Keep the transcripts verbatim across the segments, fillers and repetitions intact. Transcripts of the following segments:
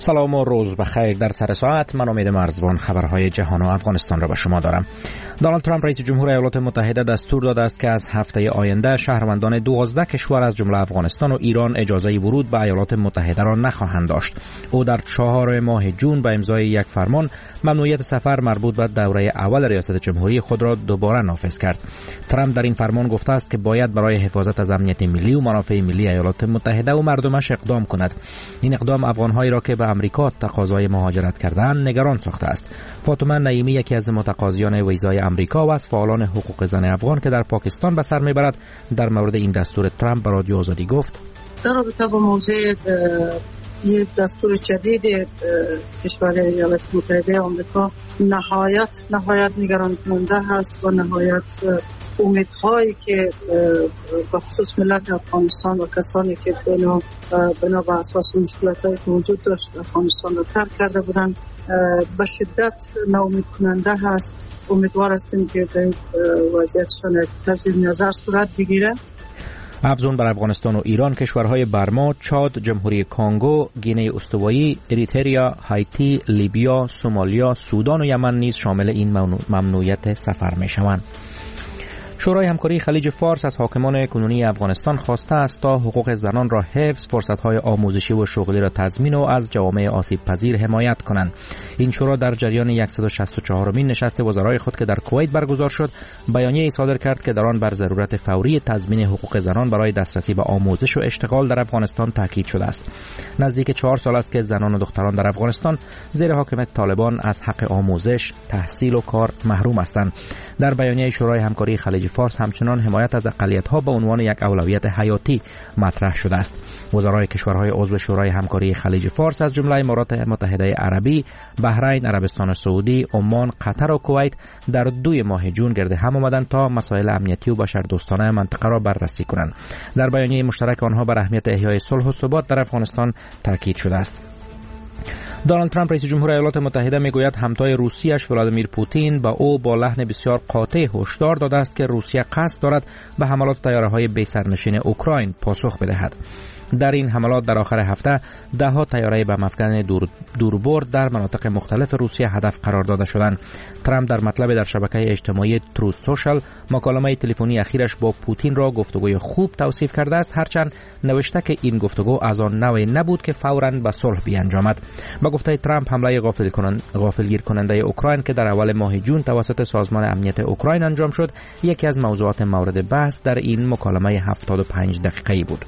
سلام و روز بخیر. در سر ساعت من امید مرزبان خبرهای جهان و افغانستان را به شما دارم. دونالد ترامپ رئیس جمهور ایالات متحده دستور داده است که از هفته آینده شهروندان دوازده کشور از جمله افغانستان و ایران اجازه ورود به ایالات متحده را نخواهند داشت. او در چهار ماه جون به امضای یک فرمان ممنوعیت سفر مربوط به دوره اول ریاست جمهوری خود را دوباره نافذ کرد. ترامپ در این فرمان گفته است که باید برای حفاظت از امنیت ملی و منافع ملی ایالات متحده و مردمش اقدام کند. این اقدام افغان‌هایی را که به امریکا تقاضای مهاجرت کردند نگران ساخته است. فاطمه نعیمی یکی از متقاضیان ویزای امریکا و از فعالان حقوق زن افغان که در پاکستان به سر میبرد در مورد این دستور ترامپ به رادیو آزادی گفت: در رابطه با موضوع یک دستور جدید کشور ایالات متحده آمریکا نهایت نهایت نگران کننده هست و نهایت امیدهایی که به خصوص ملت افغانستان و کسانی که بنا بنا به اساس مشکلاتایی که وجود داشت افغانستان را ترک کرده بودند به شدت ناامید کننده هست. امیدوار هستیم که در وضعیتشان تجدید نظر صورت بگیره. افزون بر افغانستان و ایران کشورهای برما، چاد، جمهوری کانگو، گینه استوایی، اریتریا، هایتی، لیبیا، سومالیا، سودان و یمن نیز شامل این ممنوعیت سفر میشوند. شورای همکاری خلیج فارس از حاکمان کنونی افغانستان خواسته است تا حقوق زنان را حفظ، فرصت‌های آموزشی و شغلی را تضمین و از جوامع آسیب پذیر حمایت کنند. این شورا در جریان صد و شصت و چهارمین نشست وزرای خود که در کویت برگزار شد، بیانیه‌ای صادر کرد که در آن بر ضرورت فوری تضمین حقوق زنان برای دسترسی به آموزش و اشتغال در افغانستان تاکید شده است. نزدیک چهار سال است که زنان و دختران در افغانستان زیر حاکمیت طالبان از حق آموزش، تحصیل و کار محروم هستند. در بیانیه شورای همکاری خلیج فارس همچنان حمایت از اقلیت‌ها به عنوان یک اولویت حیاتی مطرح شده است. وزرای کشورهای عضو شورای همکاری خلیج فارس از جمله امارات متحده عربی، بحرین، عربستان سعودی، عمان، قطر و کویت در دوی ماه جون گرد هم آمدند تا مسائل امنیتی و بشردوستانه منطقه را بررسی کنند. در بیانیه مشترک آنها بر اهمیت احیای صلح و ثبات در افغانستان تاکید شده است. دونالد ترامپ رئیس جمهور ایالات متحده میگوید همتای روسیه‌اش ولادیمیر پوتین با او با لحن بسیار قاطع هشدار داده است که روسیه قصد دارد به حملات طیاره‌های بی سرنشین اوکراین پاسخ بدهد. در این حملات در آخر هفته ده ها طیاره بم افکن دور دوربرد در مناطق مختلف روسیه هدف قرار داده شدند. ترامپ در مطلب در شبکه اجتماعی تروث سوشال مکالمه تلفنی اخیرش با پوتین را گفتگوی خوب توصیف کرده است، هرچند نوشته که این گفتگو از آن نوع نبود که فوراً به صلح بیانجامد. با گفته ترامپ حمله غافل کنند غافلگیر کننده اوکراین که در اول ماه جون توسط سازمان امنیت اوکراین انجام شد یکی از موضوعات مورد بحث در این مکالمه هفتاد و پنج دقیقه‌ای بود.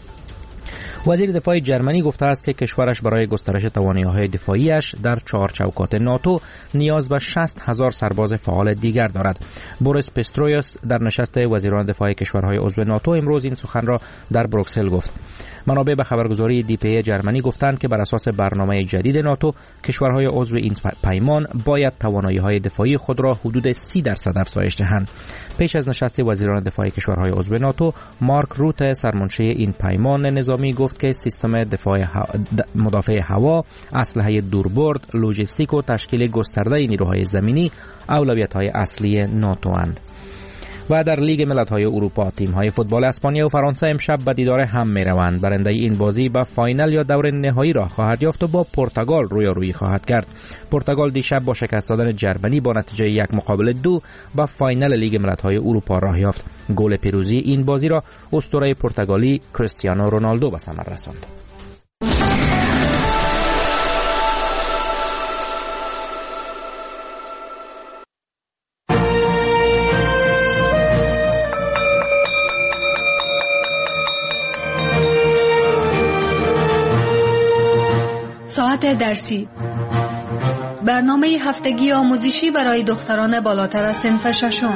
وزیر دفاع جرمنی گفته است که کشورش برای گسترش توانایی‌های دفاعیش در چهار چوکات ناتو نیاز به شصت هزار سرباز فعال دیگر دارد. بوریس پیسترویوس در نشست وزیران دفاع کشورهای عضو ناتو امروز این سخن را در بروکسل گفت. منابع به خبرگزاری دی پی جرمنی گفتند که بر اساس برنامه جدید ناتو کشورهای عضو این پیمان باید توانایی‌های دفاعی خود را حدود سی درصد افزایش دهند. پیش از نشست وزیران دفاع کشورهای عضو ناتو، مارک روته سرمنشی این پیمان نظامی گفت که سیستم دفاع مدافع هوا، اسلحه دوربرد، لوجستیک و تشکیل گسترده نیروهای زمینی اولویت‌های اصلی ناتو اند. و در لیگ ملت‌های اروپا تیم‌های فوتبال اسپانیا و فرانسه امشب به دیدار هم می‌روند. برنده این بازی به فاینال یا دور نهایی راه خواهد یافت و با پرتغال رویارویی خواهد کرد. پرتغال دیشب با شکست دادن جرمنی با نتیجه یک مقابل دو به فاینال لیگ ملت‌های اروپا راه یافت. گل پیروزی این بازی را اسطوره پرتغالی کریستیانو رونالدو به ثمر رساند. ساعت درسی، برنامه هفتگی آموزشی برای دختران بالاتر از صنف ششم.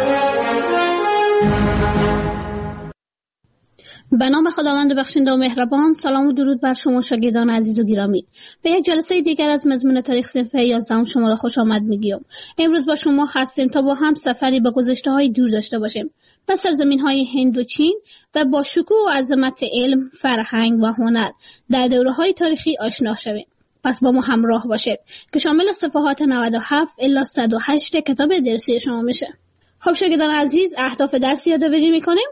به نام خداوند بخشنده و مهربان. سلام و درود بر شما شاگردان عزیز و گرامی. به یک جلسه دیگر از مضمون تاریخ صنف یازدهم شما را خوش آمد میگیم. امروز با شما هستیم تا با هم سفری به گذشته‌های دور داشته باشیم، به سرزمین‌های هند و چین و با شکوه و عظمت علم، فرهنگ و هنر در دوره‌های تاریخی آشنا شویم. پس با ما همراه باشید که شامل صفحات نود و هفت الی صد و هشت کتاب درسی شما میشه. خب شاگردان عزیز، اهداف درسی یادآوری می‌کنیم.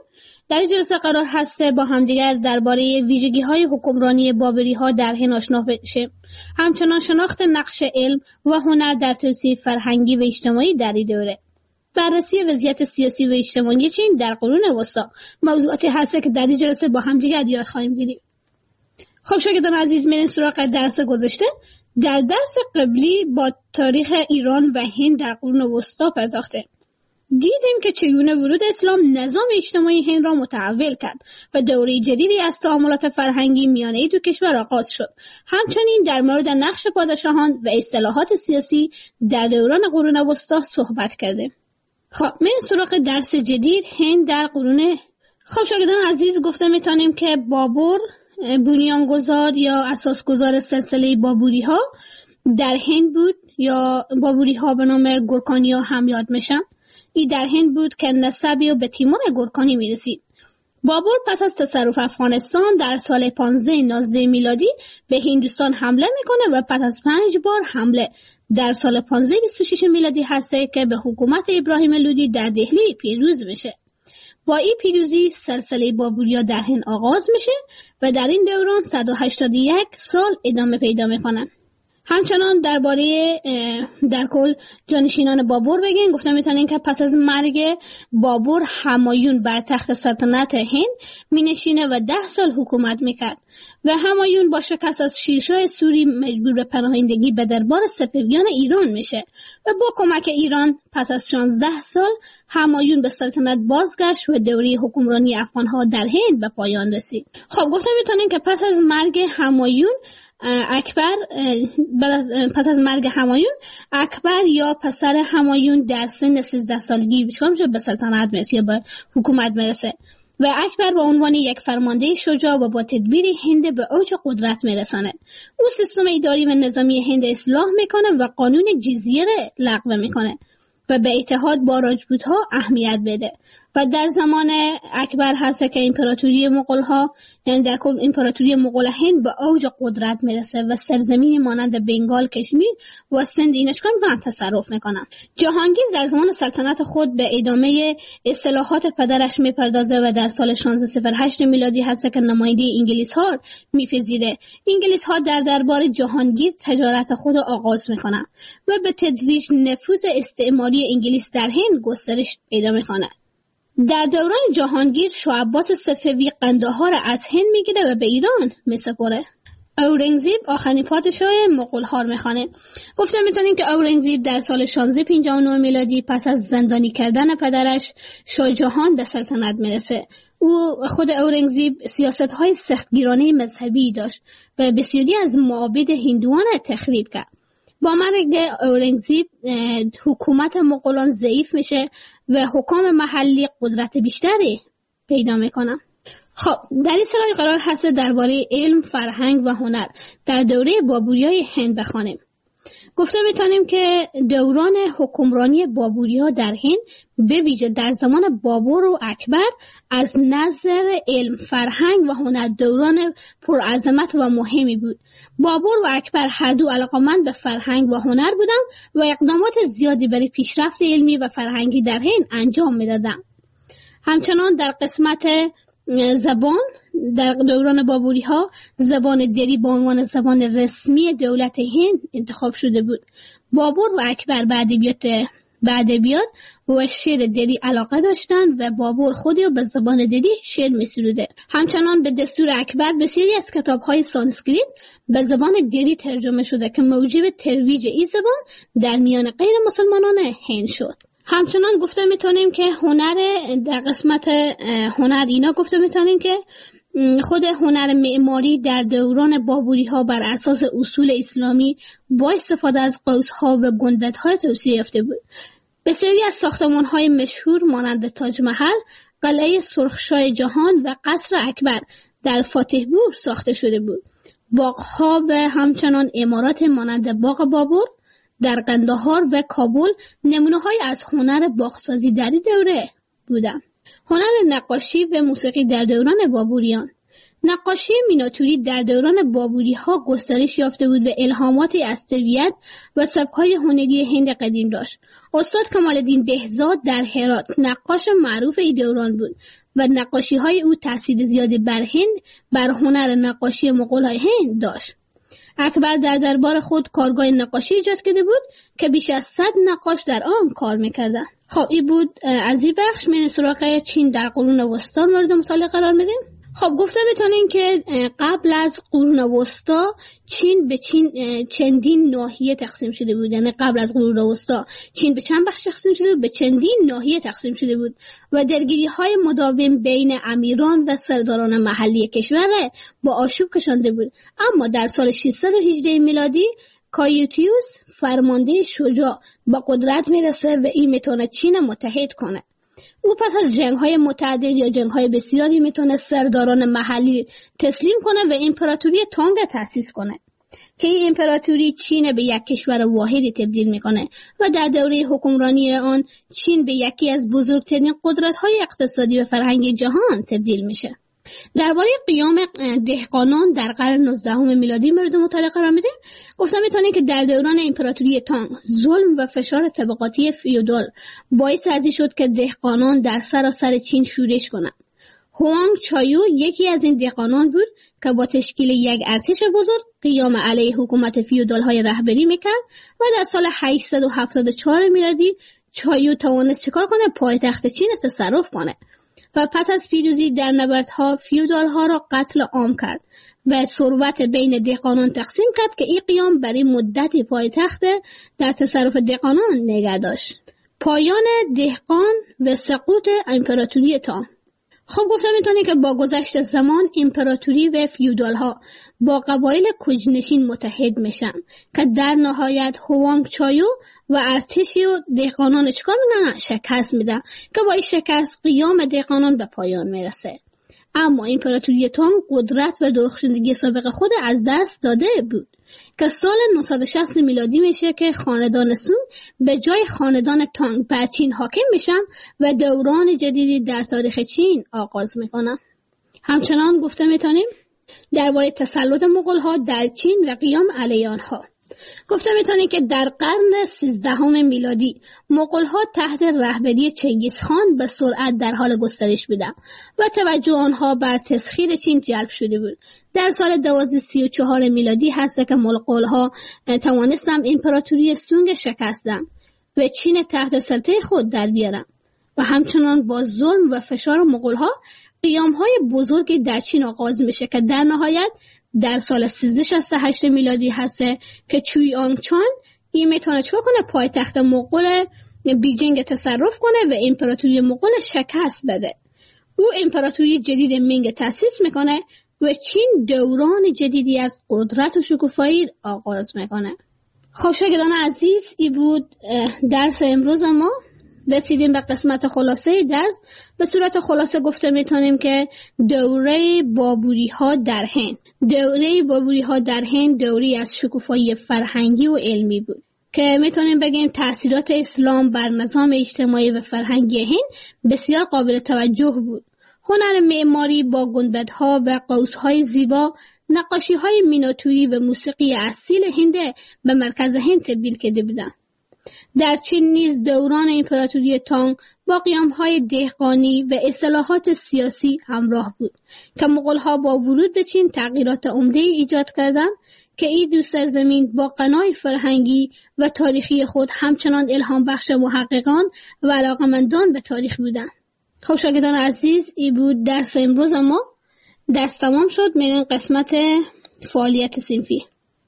در جلسه قرار هست با همدیگر درباره ویژگی‌های حکمرانی بابری‌ها در هند آشنا بشیم. همچنان شناخت نقش علم و هنر در توسعه فرهنگی و اجتماعی در این دوره. بررسی وضعیت سیاسی و اجتماعی چین در قرون وسطا موضوعاتی هست که در این جلسه با همدیگر یاد خواهیم گرفت. خب شاگردان عزیز، میریم سراغ درس گذشته. در درس قبلی با تاریخ ایران و هند در قرون وسطا پرداخته. دیدیم که چگونه ورود اسلام نظام اجتماعی هند را متحول کرد و دوره جدیدی از تعاملات فرهنگی میان این دو کشور آغاز شد. همچنین در مورد نقش پادشاهان و اصلاحات سیاسی در دوران قرون وسطا صحبت کردیم. خب میریم سراغ درس جدید، هند در قرون. خب شاگردان عزیز، گفته میتونیم که بابر بنیانگذار یا اساسگذار سلسله بابوری ها در هند بود، یا بابوری ها به نام گورکانی ها هم یاد میشن. این در هند بود که نسبی و به تیمور گورکانی میرسید. بابر پس از تصرف افغانستان در سال پانزده نوزده میلادی به هندوستان حمله میکنه و پس از پنج بار حمله در سال پانزده بیست و شش میلادی هسته که به حکومت ابراهیم لودی در دهلی پیروز میشه. با این پیروزی سلسله بابوریا در هند آغاز میشه و در این دوران صد و هشتاد و یک سال ادامه پیدا میکنه. همچنان درباره در کل جانشینان بابر بگیم. گفتم میتونین که پس از مرگ بابر همایون بر تخت سلطنت هند مینشینه و ده سال حکومت میکرد و همایون با شکست از شیرشاه سوری مجبور به پناهندگی به دربار صفویان ایران میشه و با کمک ایران پس از شانزده سال همایون به سلطنت بازگشت و دوره حکمرانی افغانها در هند به پایان رسید. خب گفتم میتونین که پس از مرگ همایون اکبر پس از مرگ همایون اکبر یا پسر همایون در سن سیزده سالگی میشه به سلطنت میرسه یا به حکومت میرسه و اکبر به عنوان یک فرمانده شجاع و با تدبیر هند به اوج قدرت میرسانه. او سیستم اداری و نظامی هند اصلاح میکنه و قانون جزیه لغو میکنه و به اتحاد با راجپوت‌ها اهمیت بده و در زمان اکبر هست که امپراتوری مغول‌ها، یعنی در کل امپراتوری مغول هند به اوج قدرت میرسه و سرزمین مانند بنگال، کشمیر و سند اینش کن تصرف میکنن. جهانگیر در زمان سلطنت خود به ادامه اصلاحات پدرش میپردازه و در سال شانزده صفر هشت میلادی هست که نماینده انگلیس‌ها میپذیره. انگلیس‌ها در دربار جهانگیر تجارت خود را آغاز میکنن و به تدریج نفوذ استعماری انگلیس در هند گسترش پیدا میکنه. در دوران جهانگیر شاه عباس صفوی قندهار را از هند میگیره و به ایران میسپره. اورنگزیب آخرین پادشاه مغول‌ها میخوانه. گفتم میتونیم که اورنگزیب در سال شانزده پنجاه و نه میلادی پس از زندانی کردن پدرش شاه جهان به سلطنت میرسه. او خود اورنگزیب سیاست‌های سختگیرانه مذهبی داشت و بسیاری از معابد هندوان را تخریب کرد. با مرگ اورنگزیب حکومت مغولان ضعیف میشه و حکام محلی قدرت بیشتری پیدا میکنن. خب در این سلاید قرار هست درباره علم، فرهنگ و هنر در دوره بابوریای هند بخوانیم. گفته میتونیم که دوران حکمرانی بابوری‌ها در هند به ویژه در زمان بابر و اکبر از نظر علم، فرهنگ و هنر دوران پرعظمت و مهمی بود. بابر و اکبر هر دو علاقه‌مند به فرهنگ و هنر بودند و اقدامات زیادی برای پیشرفت علمی و فرهنگی در هند انجام میدادند. همچنان در قسمت زبان در دوران بابوری ها زبان دری به عنوان زبان رسمی دولت هند انتخاب شده بود. بابر و اکبر به ادبیات به ادبیات و شعر دری علاقه داشتند و بابر خودی به زبان دری شعر می‌سروده. همچنان به دستور اکبر بسیاری از کتاب‌های سانسکریت به زبان دری ترجمه شده که موجب ترویج این زبان در میان غیر مسلمانان هند شد. همچنان گفته میتونیم که هنر در قسمت هنر اینا گفته میتونیم که خود هنر معماری در دوران بابوری ها بر اساس اصول اسلامی با استفاده از قوس‌ها و گنبدها توسعه یافته بود. بسیاری از ساختمان‌های مشهور مانند تاج محل، قلعه سرخشاه جهان و قصر اکبر در فاتحپور ساخته شده بود. باغ‌ها و همچنان عمارات مانند باغ بابر در قندهار و کابل نمونه‌های از هنر باغسازی در دوره بودند. هنر نقاشی و موسیقی در دوران بابوریان نقاشی میناتوری در دوران بابوری ها گسترش یافته بود و الهاماتی از طبیعت و سبک‌های هنری هند قدیم داشت. استاد کمال الدین بهزاد در هرات نقاش معروف این دوران بود و نقاشی‌های او تأثیر زیادی بر هند بر هنر نقاشی مغول‌های هند داشت. اکبر در دربار خود کارگاه نقاشی ایجاد کرده بود که بیش از صد نقاش در آن کار می‌کردند. خب این بود از این بخش. من سراغ چین در قرون وسطا مورد مطالعه قرار میدیم. خب گفته میتونین که قبل از قرون وسطا چین به چین چندین ناحیه تقسیم شده بود. یعنی قبل از قرون وسطا چین به چند بخش تقسیم شده بود، به چندین ناحیه تقسیم شده بود و درگیری های مداوم بین امیران و سرداران محلی کشور با آشوب کشانده بود. اما در سال ششصد و هجده میلادی کایوتیوس فرمانده شجاع با قدرت میرسه و این میتونه چین متحد کنه. او پس از جنگ‌های متعدد یا جنگ‌های بسیاری میتونه سرداران محلی تسلیم کنه و امپراتوری تانگ تأسیس کنه که این امپراتوری چین به یک کشور واحدی تبدیل میکنه و در دوره حکمرانی آن چین به یکی از بزرگترین قدرت‌های اقتصادی و فرهنگی جهان تبدیل میشه. درباره قیام دهقانان در قرن نوزدهم میلادی مورد مطالعه قرار میدیم. گفتم میتونه که در دوران امپراتوری تانگ ظلم و فشار طبقاتی فیودال باعث ازی شد که دهقانان در سراسر چین شورش کنند. هوانگ چایو یکی از این دهقانان بود که با تشکیل یک ارتش بزرگ قیام علیه حکومت فیودال های رهبری میکرد و در سال هشتصد و هفتاد و چهار میلادی چایو توانست چیکار کنه؟ پایتخت چین تصرف کنه و پس از پیروزی در نبردها فیودال ها را قتل عام کرد و ثروت بین دهقانان تقسیم کرد که این قیام برای مدتی پایتخت در تصرف دهقانان نگه داشت. پایان دهقان و سقوط امپراتوری تانگ. خب گفتم میتونه که با گذشت زمان امپراتوری و فیودال ها با قبایل کوچ‌نشین متحد میشن که در نهایت هوانگ چایو و ارتشی و دهقانان چکار میکنن؟ شکست میدن که با این شکست قیام دهقانان به پایان میرسه. اما امپراتوری تانگ قدرت و درخشندگی سابق خود از دست داده بود که سال نهصد و شصت میلادی میشه که خاندان سونگ به جای خاندان تانگ بر چین حاکم میشن و دوران جدیدی در تاریخ چین آغاز میکنن. همچنان گفته میتونیم درباره تسلط مغول‌ها در چین و قیام علیه آنها. گفته میتونیم که در قرن سیزدهم میلادی مغول‌ها تحت رهبری چنگیزخان به سرعت در حال گسترش بودند و توجه آنها بر تسخیر چین جلب شده بود. در سال دوازده سی و چهار میلادی هست که مغول‌ها توانستند امپراتوری سونگ شکستند و چین تحت سلطه خود در بیارند و همچنان با ظلم و فشار مغول‌ها قیام‌های بزرگی در چین آغاز میشه که در نهایت در سال سیزده شصت و هشت میلادی هست که چوی آنگ چان این میتونه چه کنه؟ پایتخت مغول بیجینگ تصرف کنه و امپراتوری مغول شکست بده. او امپراتوری جدید مینگ تأسیس میکنه و چین دوران جدیدی از قدرت و شکوفایی آغاز میکنه. خب شاگردان عزیز، این بود درس امروز ما. رسیدیم به قسمت خلاصه درس. به صورت خلاصه گفته میتونیم که دوره بابوری ها در هند دوره بابوری ها در هند دوری از شکوفایی فرهنگی و علمی بود که میتونیم بگیم تأثیرات اسلام بر نظام اجتماعی و فرهنگی هند بسیار قابل توجه بود. هنر معماری با گنبدها و قوس‌های زیبا، نقاشی‌های میناتوری و موسیقی اصیل هند به مرکز هند تبدیل کرده بودند. در چین نیز دوران امپراتوری تانگ با قیام‌های دهقانی و اصلاحات سیاسی همراه بود که مغول‌ها با ورود به چین تغییرات عمده ایجاد کردند که این دو سرزمین با غنای فرهنگی و تاریخی خود همچنان الهام بخش محققان و علاقمندان به تاریخ بودند. خب شاگردان عزیز، این بود درس امروز ما. درس تمام شد. میریم قسمت فعالیت صنفی.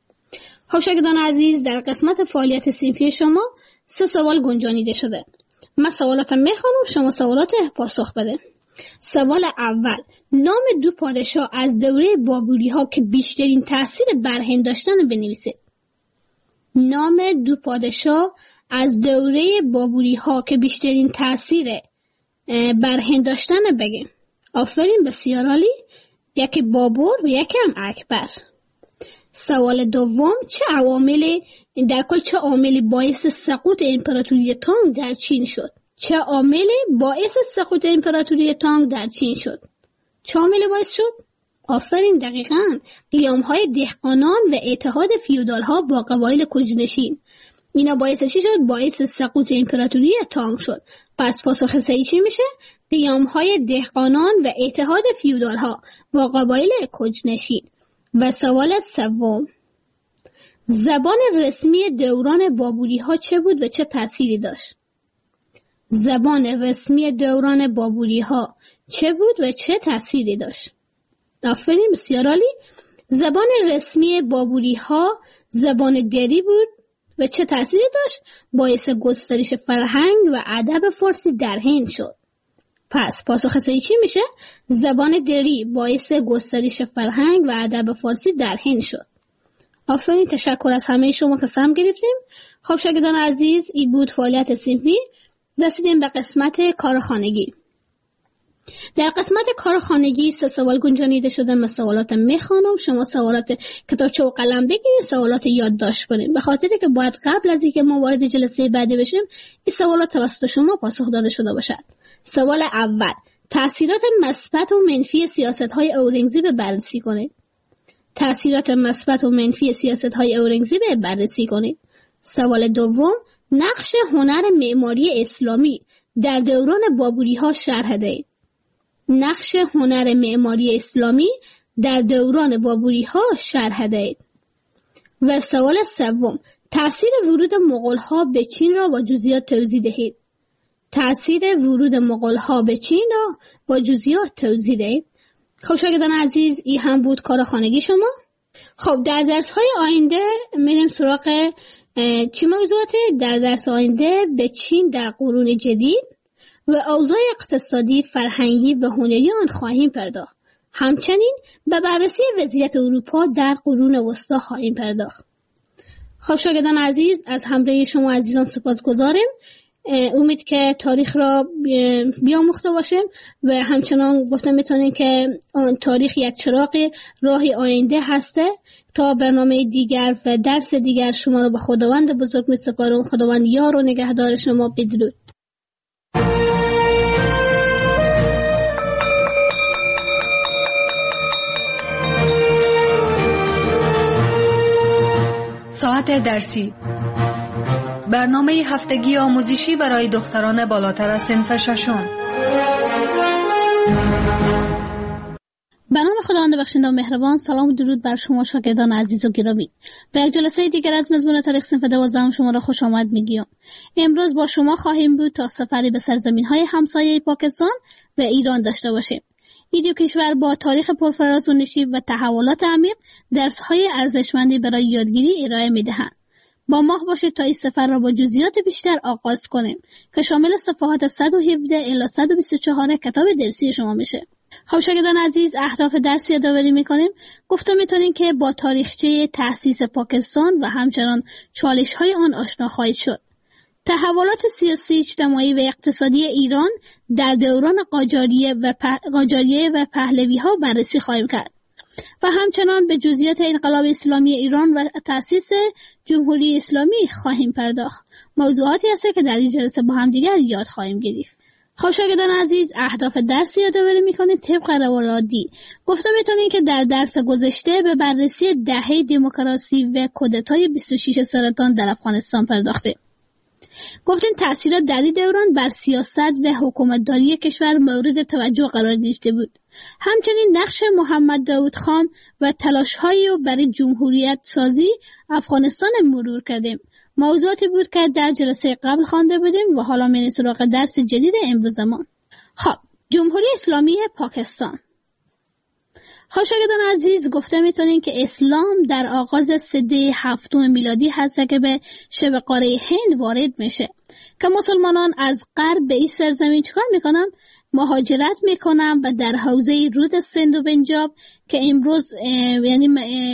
خب شاگردان عزیز، در قسمت فعالیت صنفی شما سه سوال گنجانیده شده. من سوالاتم میخوانم، شما سوالات پاسخ بده. سوال اول: نام دو پادشاه از دوره بابوری ها که بیشترین تأثیر بر هند داشتن بنویسید. نام دو پادشاه از دوره بابوری ها که بیشترین تأثیر بر هند داشتن بگیم. آفرین، بسیار عالی. یکی بابور و یکی هم اکبر. سوال دوم: چه عواملی در کل چه عاملی باعث سقوط امپراتوری تانگ در چین شد؟ چه عاملی باعث سقوط امپراتوری تانگ در چین شد؟ چه عاملی باعث شد؟ آفرین، دقیقاً. قیام‌های دهقانان و اتحاد فیودال‌ها با قبایل کوچ‌نشین، اینا باعث چی شد؟ باعث سقوط امپراتوری تانگ شد. پس پاسخ صحیح چی میشه؟ قیام‌های دهقانان و اتحاد فیودال‌ها با قبایل کوچ‌نشین. و سوال سوم، زبان رسمی دوران بابلی‌ها چه بود و چه تأثیری داشت؟ زبان رسمی دوران بابلی‌ها چه بود و چه تأثیری داشت؟ آفرین، بسیار عالی. زبان رسمی بابلی‌ها زبان دری بود و چه تأثیری داشت؟ باعث گسترش فرهنگ و ادب فارسی در هند شد. پس پاسخ صحیح چی میشه؟ زبان دری باعث گسترش فرهنگ و ادب فارسی در هند شد. آفرین، تشکر از همه شما که سهم گرفتیم. خب شاگردان عزیز، این بود فعالیت صنفی. رسیدیم به قسمت کارخانگی. در قسمت کارخانگی سه سوال گنجانیده شده. من سوالات میخوانم، شما سوالات کتابچه و قلم بگیرید، سوالات یادداشت کنید، به خاطری که باید قبل از اینکه ما وارد جلسه بعدی بشیم این سوالات توسط شما پاسخ داده شده باشد. سوال اول، تأثیرات مثبت و منفی سیاست‌های اورنگزیب بررسی کنید. تأثیرات مثبت و منفی سیاست‌های اورنگزیب بررسی کنید. سوال دوم، نقش هنر معماری اسلامی در دوران بابلی‌ها شرح دهید. نقش هنر معماری اسلامی در دوران بابلی‌ها شرح دهید. و سوال سوم، تأثیر ورود مغول‌ها به چین را با جزئیات توضیح دهید. تأثیر ورود مغول‌ها به چین را با جزئیات توضیح دهید. خب شاگردان عزیز، این هم بود کار خانگی شما. خب در درس‌های آینده میریم سراغ چی موضوعاته؟ در درس آینده به چین در قرون جدید و اوضاع اقتصادی، فرهنگی و هنری آن خواهیم پرداخت. همچنین به بررسی وضعیت اروپا در قرون وسطی خواهیم پرداخت. خب شاگردان عزیز، از همراهی شما عزیزان سپاسگزاریم. امید که تاریخ را بیاموخته باشیم و همچنان گفتم میتونیم که تاریخ یک چراغ راه آینده هسته. تا برنامه دیگر و درس دیگر شما را به خداوند بزرگ میسپارم. خداوند یار و نگهدار شما. بدرود. ساعت درسی، برنامه هفتگی آموزشی برای دختران بالاتر از صنف ششم. به نام خداوند بخشنده و مهربان. سلام و درود بر شما شاگردان عزیز و گرامی. به یک جلسه دیگر از مضمون تاریخ صنف دوازدهم شما را خوش آمد میگیم. امروز با شما خواهیم بود تا سفری به سرزمین‌های همسایه پاکستان و ایران داشته باشیم. این دو کشور با تاریخ پرفراز و نشیب و تحولات عمیق درس‌های ارزشمندی برای یادگیری ارائه می‌دهند. با ما باشید تا این سفر را با جزئیات بیشتر آغاز کنیم که شامل صفحات صد و هفده الی صد و بیست و چهار کتاب درسی شما میشه. خب شاگردان عزیز، اهداف درس یادآوری میکنیم. گفتم میتونین که با تاریخچه تأسیس پاکستان و همچنان چالش‌های آن آشنا خواهید شد. تحولات سیاسی، اجتماعی و اقتصادی ایران در دوران قاجاریه و پ... قاجاریه و پهلوی‌ها بررسی خواهیم کرد و همچنان به جزئیات انقلاب اسلامی ایران و تأسیس جمهوری اسلامی خواهیم پرداخت. موضوعاتی هست که در این جلسه با هم دیگر یاد خواهیم گرفت. خب شاگردان عزیز، اهداف درس یادآوری میکنید طبق روال عادی. گفتم میتونید که در درس گذشته به بررسی دهه دموکراسی و کودتای بیست و شش سرطان در افغانستان پرداخته. گفتیم تأثیرات در این دوران بر سیاست و حکومتداری کشور مورد توجه قرار گرفته بود. همچنین نقش محمد داود خان و تلاش‌های او برای جمهوریت سازی افغانستان مرور کردیم. موضوعاتی بود که در جلسه قبل خوانده بودیم و حالا میریم سراغ درس جدید امروزمان. خب، جمهوری اسلامی پاکستان. خب شاگردان عزیز، گفته میتونین که اسلام در آغاز سده هفتم میلادی هست که به شبه قاره هند وارد میشه که مسلمانان از غرب به این سرزمین چکار میکنن؟ مهاجرت میکنن و در حوزه رود سند و پنجاب که امروز یعنی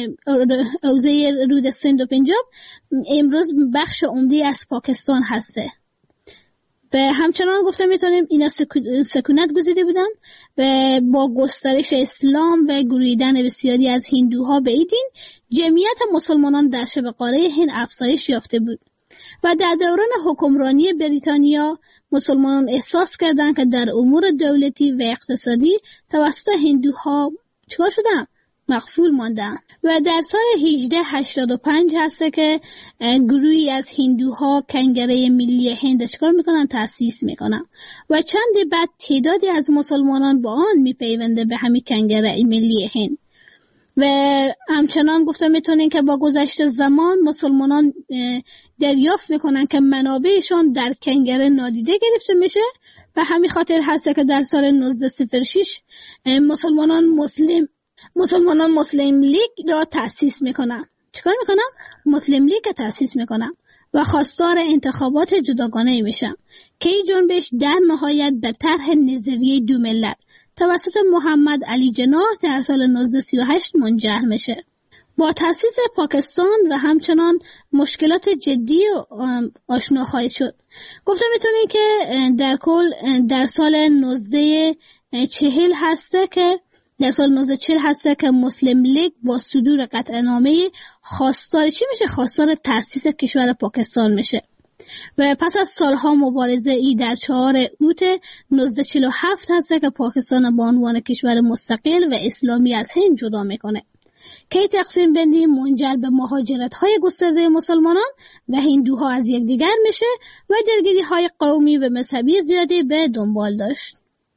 حوزه رود سند و پنجاب امروز بخش عمده از پاکستان هسته. و همچنان گفته میتونیم اینا سکونت گزیده بودن و با گسترش اسلام و گرویدن بسیاری از هندوها به این دین، جمعیت مسلمانان در شبه قاره هند افزایش یافته بود و در دوران حکمرانی بریتانیا مسلمانان احساس کردند که در امور دولتی و اقتصادی توسط هندوها چیکار شدن؟ مغفول ماندن. و در سال هجده هشتاد و پنج هسته که گروهی از هندوها کنگره ملی هند چیکار میکنن؟ تأسیس میکنن و چند بعد تعدادی از مسلمانان با آن میپیونده به همین کنگره ملی هند. و همچنان گفته میتونین که با گذشت زمان مسلمانان دریافت میکنن که منابعشان در کنگره نادیده گرفته میشه و همین خاطر هست که در سال نوزده صفر شش مسلمانان مسلم مسلمانان مسلم لیگ را تأسیس میکنن. چیکار میکنن؟ مسلم لیگ را تأسیس میکنن و خواستار انتخابات جداگانه میشن که این جنبش در نهایت به طرح نظریه دو ملت توسط محمد علی جناح در سال نوزده سی و هشت منجر میشه. با تأسیس پاکستان و همچنان مشکلات جدی آشنا خواهید شد. گفته میتونین که در کل در سال نوزده چهل هسته که در سال نوزده چهل هسته که مسلم لیگ با صدور قطعنامه خواستار چی میشه؟ خواستار تأسیس کشور پاکستان میشه و پس از سالها مبارزه ای در چهار اوت نوزده چهل و هفت هسته که پاکستان با عنوان کشور مستقل و اسلامی از هند جدا میکنه که تقسیم بندی منجر به مهاجرت های گسترده مسلمانان و هندوها از یکدیگر میشه و درگیری های قومی و مذهبی زیادی به دنبال داشت.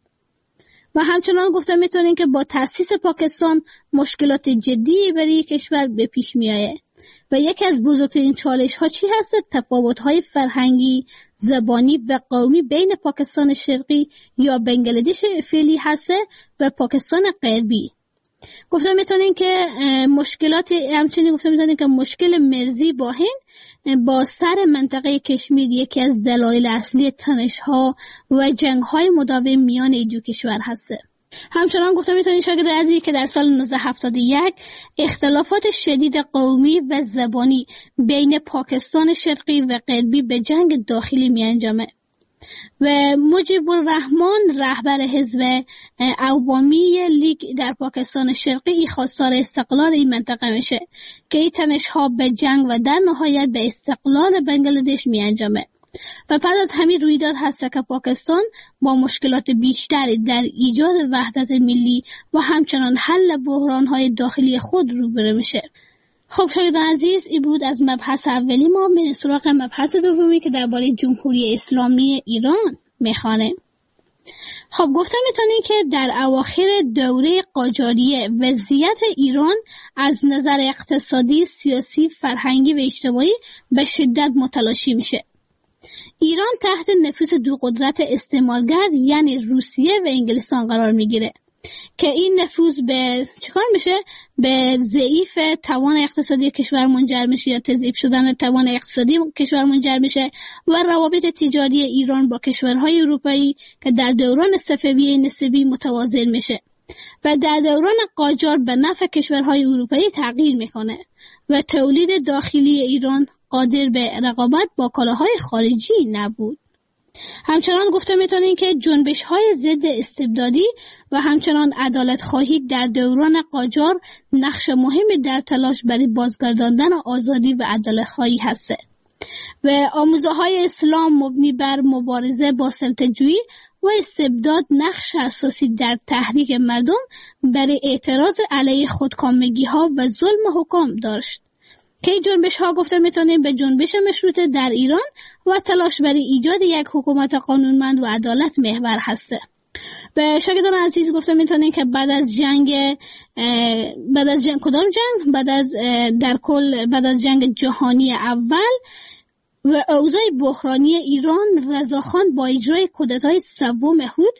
و همچنان گفته میتونین که با تأسیس پاکستان مشکلات جدی برای کشور به پیش میایه و یکی از بزرگترین چالش ها چی هست؟ تفاوت های فرهنگی، زبانی و قومی بین پاکستان شرقی یا بنگلادش فعلی هست و پاکستان غربی. گفتم میتونین که مشکلات همچنین گفتم میتونین که مشکل مرزی با هند با سر منطقه کشمیر یکی از دلایل اصلی تنش‌ها و جنگ‌های مداوم میان این دو کشور هست. همچنان گفتم میتونین شاگرد عزیزی که در سال نوزده هفتاد و یک اختلافات شدید قومی و زبانی بین پاکستان شرقی و غربی به جنگ داخلی می انجامه و مجیب الرحمان رهبر حزب عوامی لیگ در پاکستان شرقی خواستار استقلال این منطقه میشه که این تنش‌ها به جنگ و در نهایت به استقلال بنگلادش می انجامه و بعد از همین رویداد هست که پاکستان با مشکلات بیشتری در ایجاد وحدت ملی و همچنان حل بحران‌های داخلی خود روبرو میشه. خب شاگردان عزیز، این بود از مبحث اولی ما. من سراغ مبحث دومی که درباره جمهوری اسلامی ایران میخوانه. خب گفتم میتونین که در اواخر دوره قاجاریه وضعیت ایران از نظر اقتصادی، سیاسی، فرهنگی و اجتماعی به شدت متلاشی میشه. ایران تحت نفوذ دو قدرت استعمارگر یعنی روسیه و انگلستان قرار میگیره که این نفوذ به چیکار میشه؟ به ضعیف توان اقتصادی کشور منجر میشه یا تضعیف شدن توان اقتصادی کشور منجر میشه و روابط تجاری ایران با کشورهای اروپایی که در دوران صفویه نسبی متوازن میشه و در دوران قاجار به نفع کشورهای اروپایی تغییر میکنه و تولید داخلی ایران قادر به رقابت با کالاهای خارجی نبود. همچنان گفته میتونین که جنبش های ضد استبدادی و همچنان عدالت خواهی در دوران قاجار نقش مهمی در تلاش برای بازگرداندن آزادی و عدالت خواهی هسته و آموزه های اسلام مبنی بر مبارزه با سلطه‌جویی و استبداد نقش اساسی در تحریک مردم برای اعتراض علیه خودکامگی ها و ظلم حکام داشت که جنبش ها گفته میتونیم به جنبش مشروطه در ایران و تلاش برای ایجاد یک حکومت قانونمند و عدالت محور هسته. به شاگردان عزیز گفته میتونیم که بعد از جنگ بعد از جنگ کدام جنگ بعد از در کل بعد از جنگ جهانی اول و اوضاع بحرانی ایران، رضاخان با اجرای کودتای سوم هود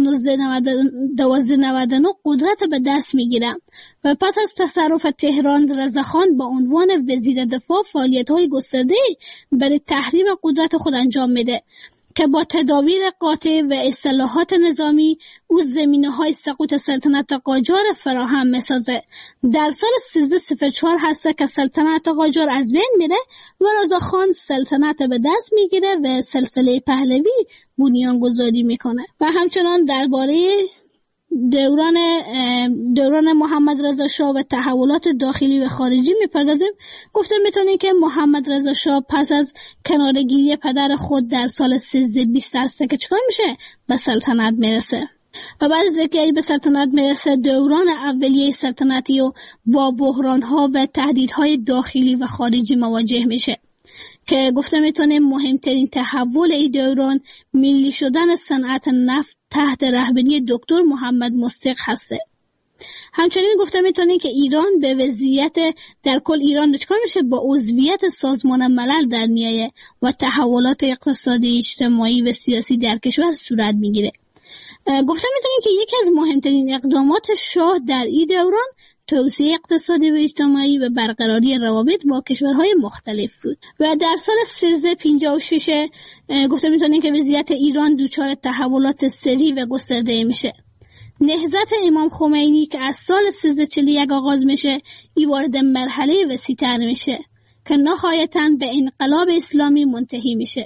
دوازده نود و نه قدرت به دست میگیره و پس از تصرف تهران رضاخان با عنوان وزیر دفاع فعالیت‌های گسترده برای تحریم قدرت خود انجام میده که با تدابیر قاطع و اصلاحات نظامی او زمینه‌های سقوط سلطنت قاجار فراهم می‌سازه. در سال سیزده صفر چهار هست که سلطنت قاجار از بین میره و رضاخان سلطنت به دست میگیره و سلسله پهلوی بنیانگذاری میکنه و همچنان درباره دوران دوران محمد رضا شاه و تحولات داخلی و خارجی میپردازیم. گفتم میتونیم که محمد رضا شاه پس از کنارگیری پدر خود در سال سیزده بیست هست که چکار میشه؟ به سلطنت میرسه و بعد از اینکه به سلطنت میرسه دوران اولیه سلطنتی و با بحران‌ها و تهدیدهای داخلی و خارجی مواجه میشه که گفته میتونه مهمترین تحول این دوران ملی شدن صنعت نفت تحت رهبری دکتر محمد مصدق هسته. همچنین گفته میتونیم که ایران به وضعیت در کل ایران چکار میشه با عضویت سازمان ملل در میایه و تحولات اقتصادی، اجتماعی و سیاسی در کشور صورت میگیره. گفته میتونیم که یکی از مهمترین اقدامات شاه در این دوران توسعه اقتصادی و اجتماعی و برقراری روابط با کشورهای مختلف بود و در سال سیزده پنجاه و شش گفته میتونیم که وضعیت ایران دچار تحولات سریع و گسترده میشه. نهضت امام خمینی که از سال سیزده چهل و یک آغاز میشه ای وارد مرحله وسیع‌تر میشه که نهایتاً به انقلاب اسلامی منتهی میشه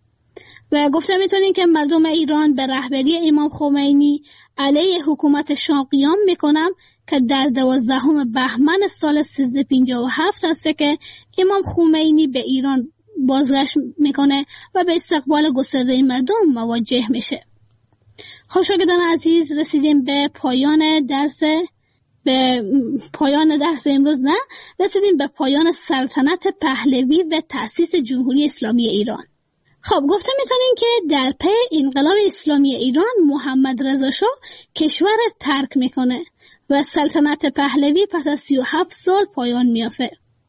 و گفته میتونیم که مردم ایران به رهبری امام خمینی علیه حکومت شاه قیام میکنن که در دوازدهم بهمن سال سیزده پنجاه و هفت است که امام خمینی به ایران بازگشت میکنه و به استقبال گسترده مردم مواجه میشه. خب شاگردان عزیز، رسیدیم به پایان درس به پایان درس امروز نه رسیدیم به پایان سلطنت پهلوی و تأسیس جمهوری اسلامی ایران. خب گفته میتونیم که در پی انقلاب اسلامی ایران محمد رضا شاه کشور ترک میکنه و سلطنت پهلوی پس از سی و هفت سال پایان میافته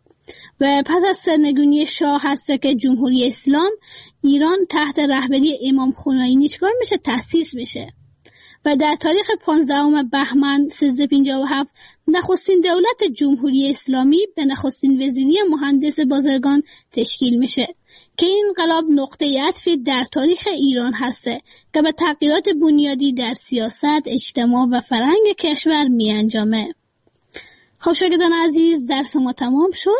و پس از سرنگونی شاه هست که جمهوری اسلام ایران تحت رهبری امام خمینی چکار میشه؟ تأسیس میشه و در تاریخ پانزدهم بهمن سیزده پنجاه و هفت نخستین دولت جمهوری اسلامی به نخستین وزیری مهندس بازرگان تشکیل میشه که این انقلاب نقطه عطفی در تاریخ ایران هسته که به تغییرات بنیادی در سیاست، اجتماع و فرهنگ کشور می انجامه. خب شاگردان عزیز، درس ما تمام شد.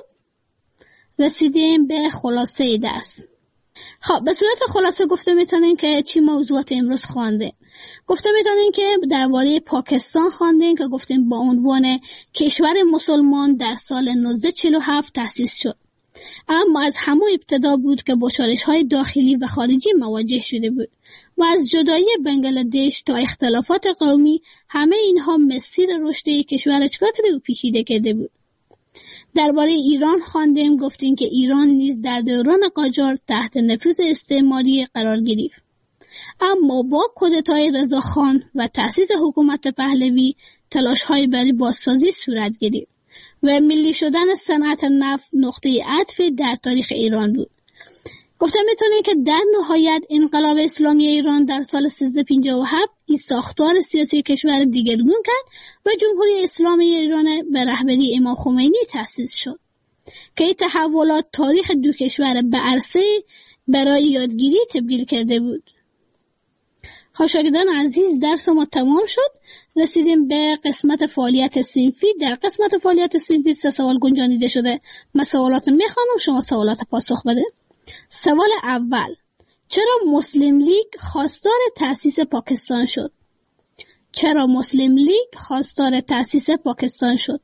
رسیدیم به خلاصه درس. خب به صورت خلاصه گفته میتونیم که چی موضوعات امروز خوانده. گفته میتونیم که درباره پاکستان خواندیم که گفتیم با عنوان کشور مسلمان در سال نوزده چهل و هفت تأسیس شد، اما از همون ابتدا بود که با چالش‌های داخلی و خارجی مواجه شده بود و از جدایی بنگلادش تا اختلافات قومی همه اینها مسیر رشد کشور چکار کرده و پیچیده کرده بود. درباره ایران خواندیم، گفتیم که ایران نیز در دوران قاجار تحت نفوذ استعماری قرار گرفت، اما با کودتای رضاخان و تأسیس حکومت پهلوی تلاش‌های برای بازسازی صورت گرفت و ملی شدن صنعت نفت نقطه عطف در تاریخ ایران بود. گفته میتونیم که در نهایت انقلاب اسلامی ایران در سال سیزده پنجاه و هفت این ساختار سیاسی کشور دیگرگون کرد و جمهوری اسلامی ایران به رهبری امام خمینی تأسیس شد که این تحولات تاریخ دو کشور به عرصه برای یادگیری تبدیل کرده بود. خب شاگردان عزیز، درس ما تمام شد. رسیدیم به قسمت فعالیت صنفی. در قسمت فعالیت صنفی سه سوال گنجانیده شده. من سوالات میخوانم، شما سوالات پاسخ بده. سوال اول: چرا مسلم لیگ خواستار تأسیس پاکستان شد؟ چرا مسلم لیگ خواستار تأسیس پاکستان شد؟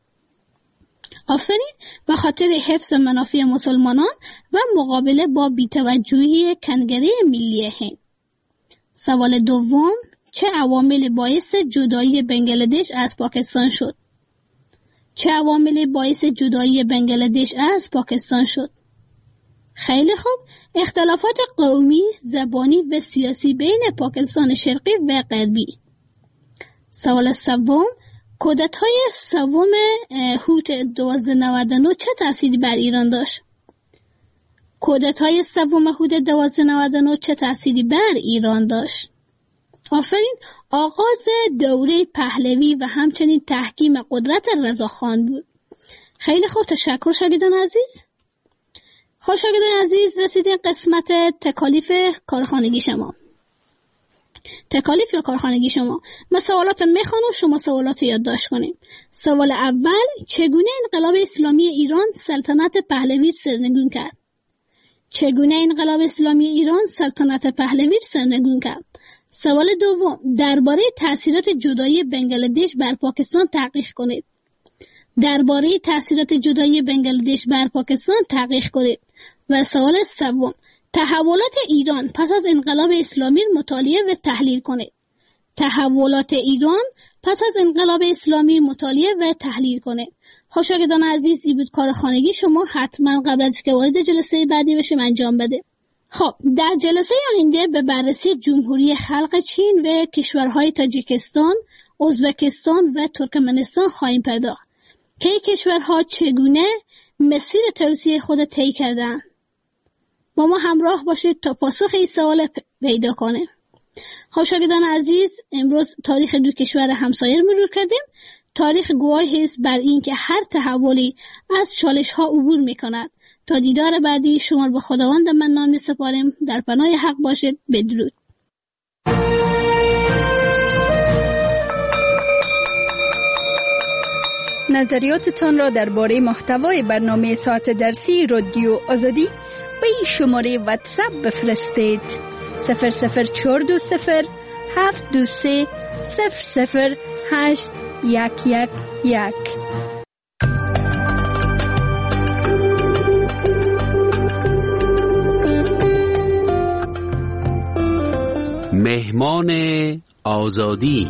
آفرین، به خاطر حفظ منافع مسلمانان و مقابله با بی‌توجهی کنگره ملی هند. سوال دوم: چه عوامل باعث جدایی بنگلادش از پاکستان شد؟ چه عوامل باعث جدایی بنگلادش از پاکستان شد؟ خیلی خوب، اختلافات قومی، زبانی و سیاسی بین پاکستان شرقی و غربی. سوال سوم: کودتای سوم هوت دوازده نود و نه چه تأثیری بر ایران داشت؟ کودتای سوم هوت دوازده نود و نه چه تأثیری بر ایران داشت؟ آفرین، آغاز دوره پهلوی و همچنین تحکیم قدرت رضاخان بود. خیلی خوب، تشکر شاگردان عزیز. خب شاگردان عزیز، رسیدیم قسمت تکالیف کارخانگی شما. تکالیف یا کارخانگی شما. من سوالات میخوانم، شما سوالات یادداشت کنیم. سوال اول: چگونه انقلاب اسلامی ایران سلطنت پهلوی سرنگون کرد؟ چگونه انقلاب اسلامی ایران سلطنت پهلوی سرنگون کرد؟ سوال دوم: درباره تأثیرات جدایی بنگلادش بر پاکستان تحقیق کنید. درباره تأثیرات جدایی بنگلادش بر پاکستان تحقیق کنید. و سوال سوم: تحولات ایران پس از انقلاب اسلامی مطالعه و تحلیل کنید. تحولات ایران پس از انقلاب اسلامی مطالعه و تحلیل کنه. خوشاگدان عزیز، این بود کار خانگی شما، حتما قبل از که وارد جلسه بعدی بشیم انجام بده. خب در جلسه آینده به بررسی جمهوری خلق چین و کشورهای تاجیکستان، ازبکستان و ترکمنستان خواهیم پرداخت که این کشورها چگونه مسیر توسعه خود طی کردند. با ما همراه باشید تا پاسخ این سوال پیدا کنه. خوشاگدان عزیز، امروز تاریخ دو کشور همسایه رو مرور کردیم. تاریخ گواهی است بر این که هر تحولی از چالش ها عبور می کند. تا دیدار بعدی شما به خداوند منان می سپاریم. در پناه حق باشید. بدرود. نظریاتتان را درباره محتوای برنامه ساعت درسی رادیو آزادی به این شماره واتساپ بفرستید: صفر صفر چهار دو صفر هفت دو سه صفر صفر هشت یک یک یک. مهمان آزادی.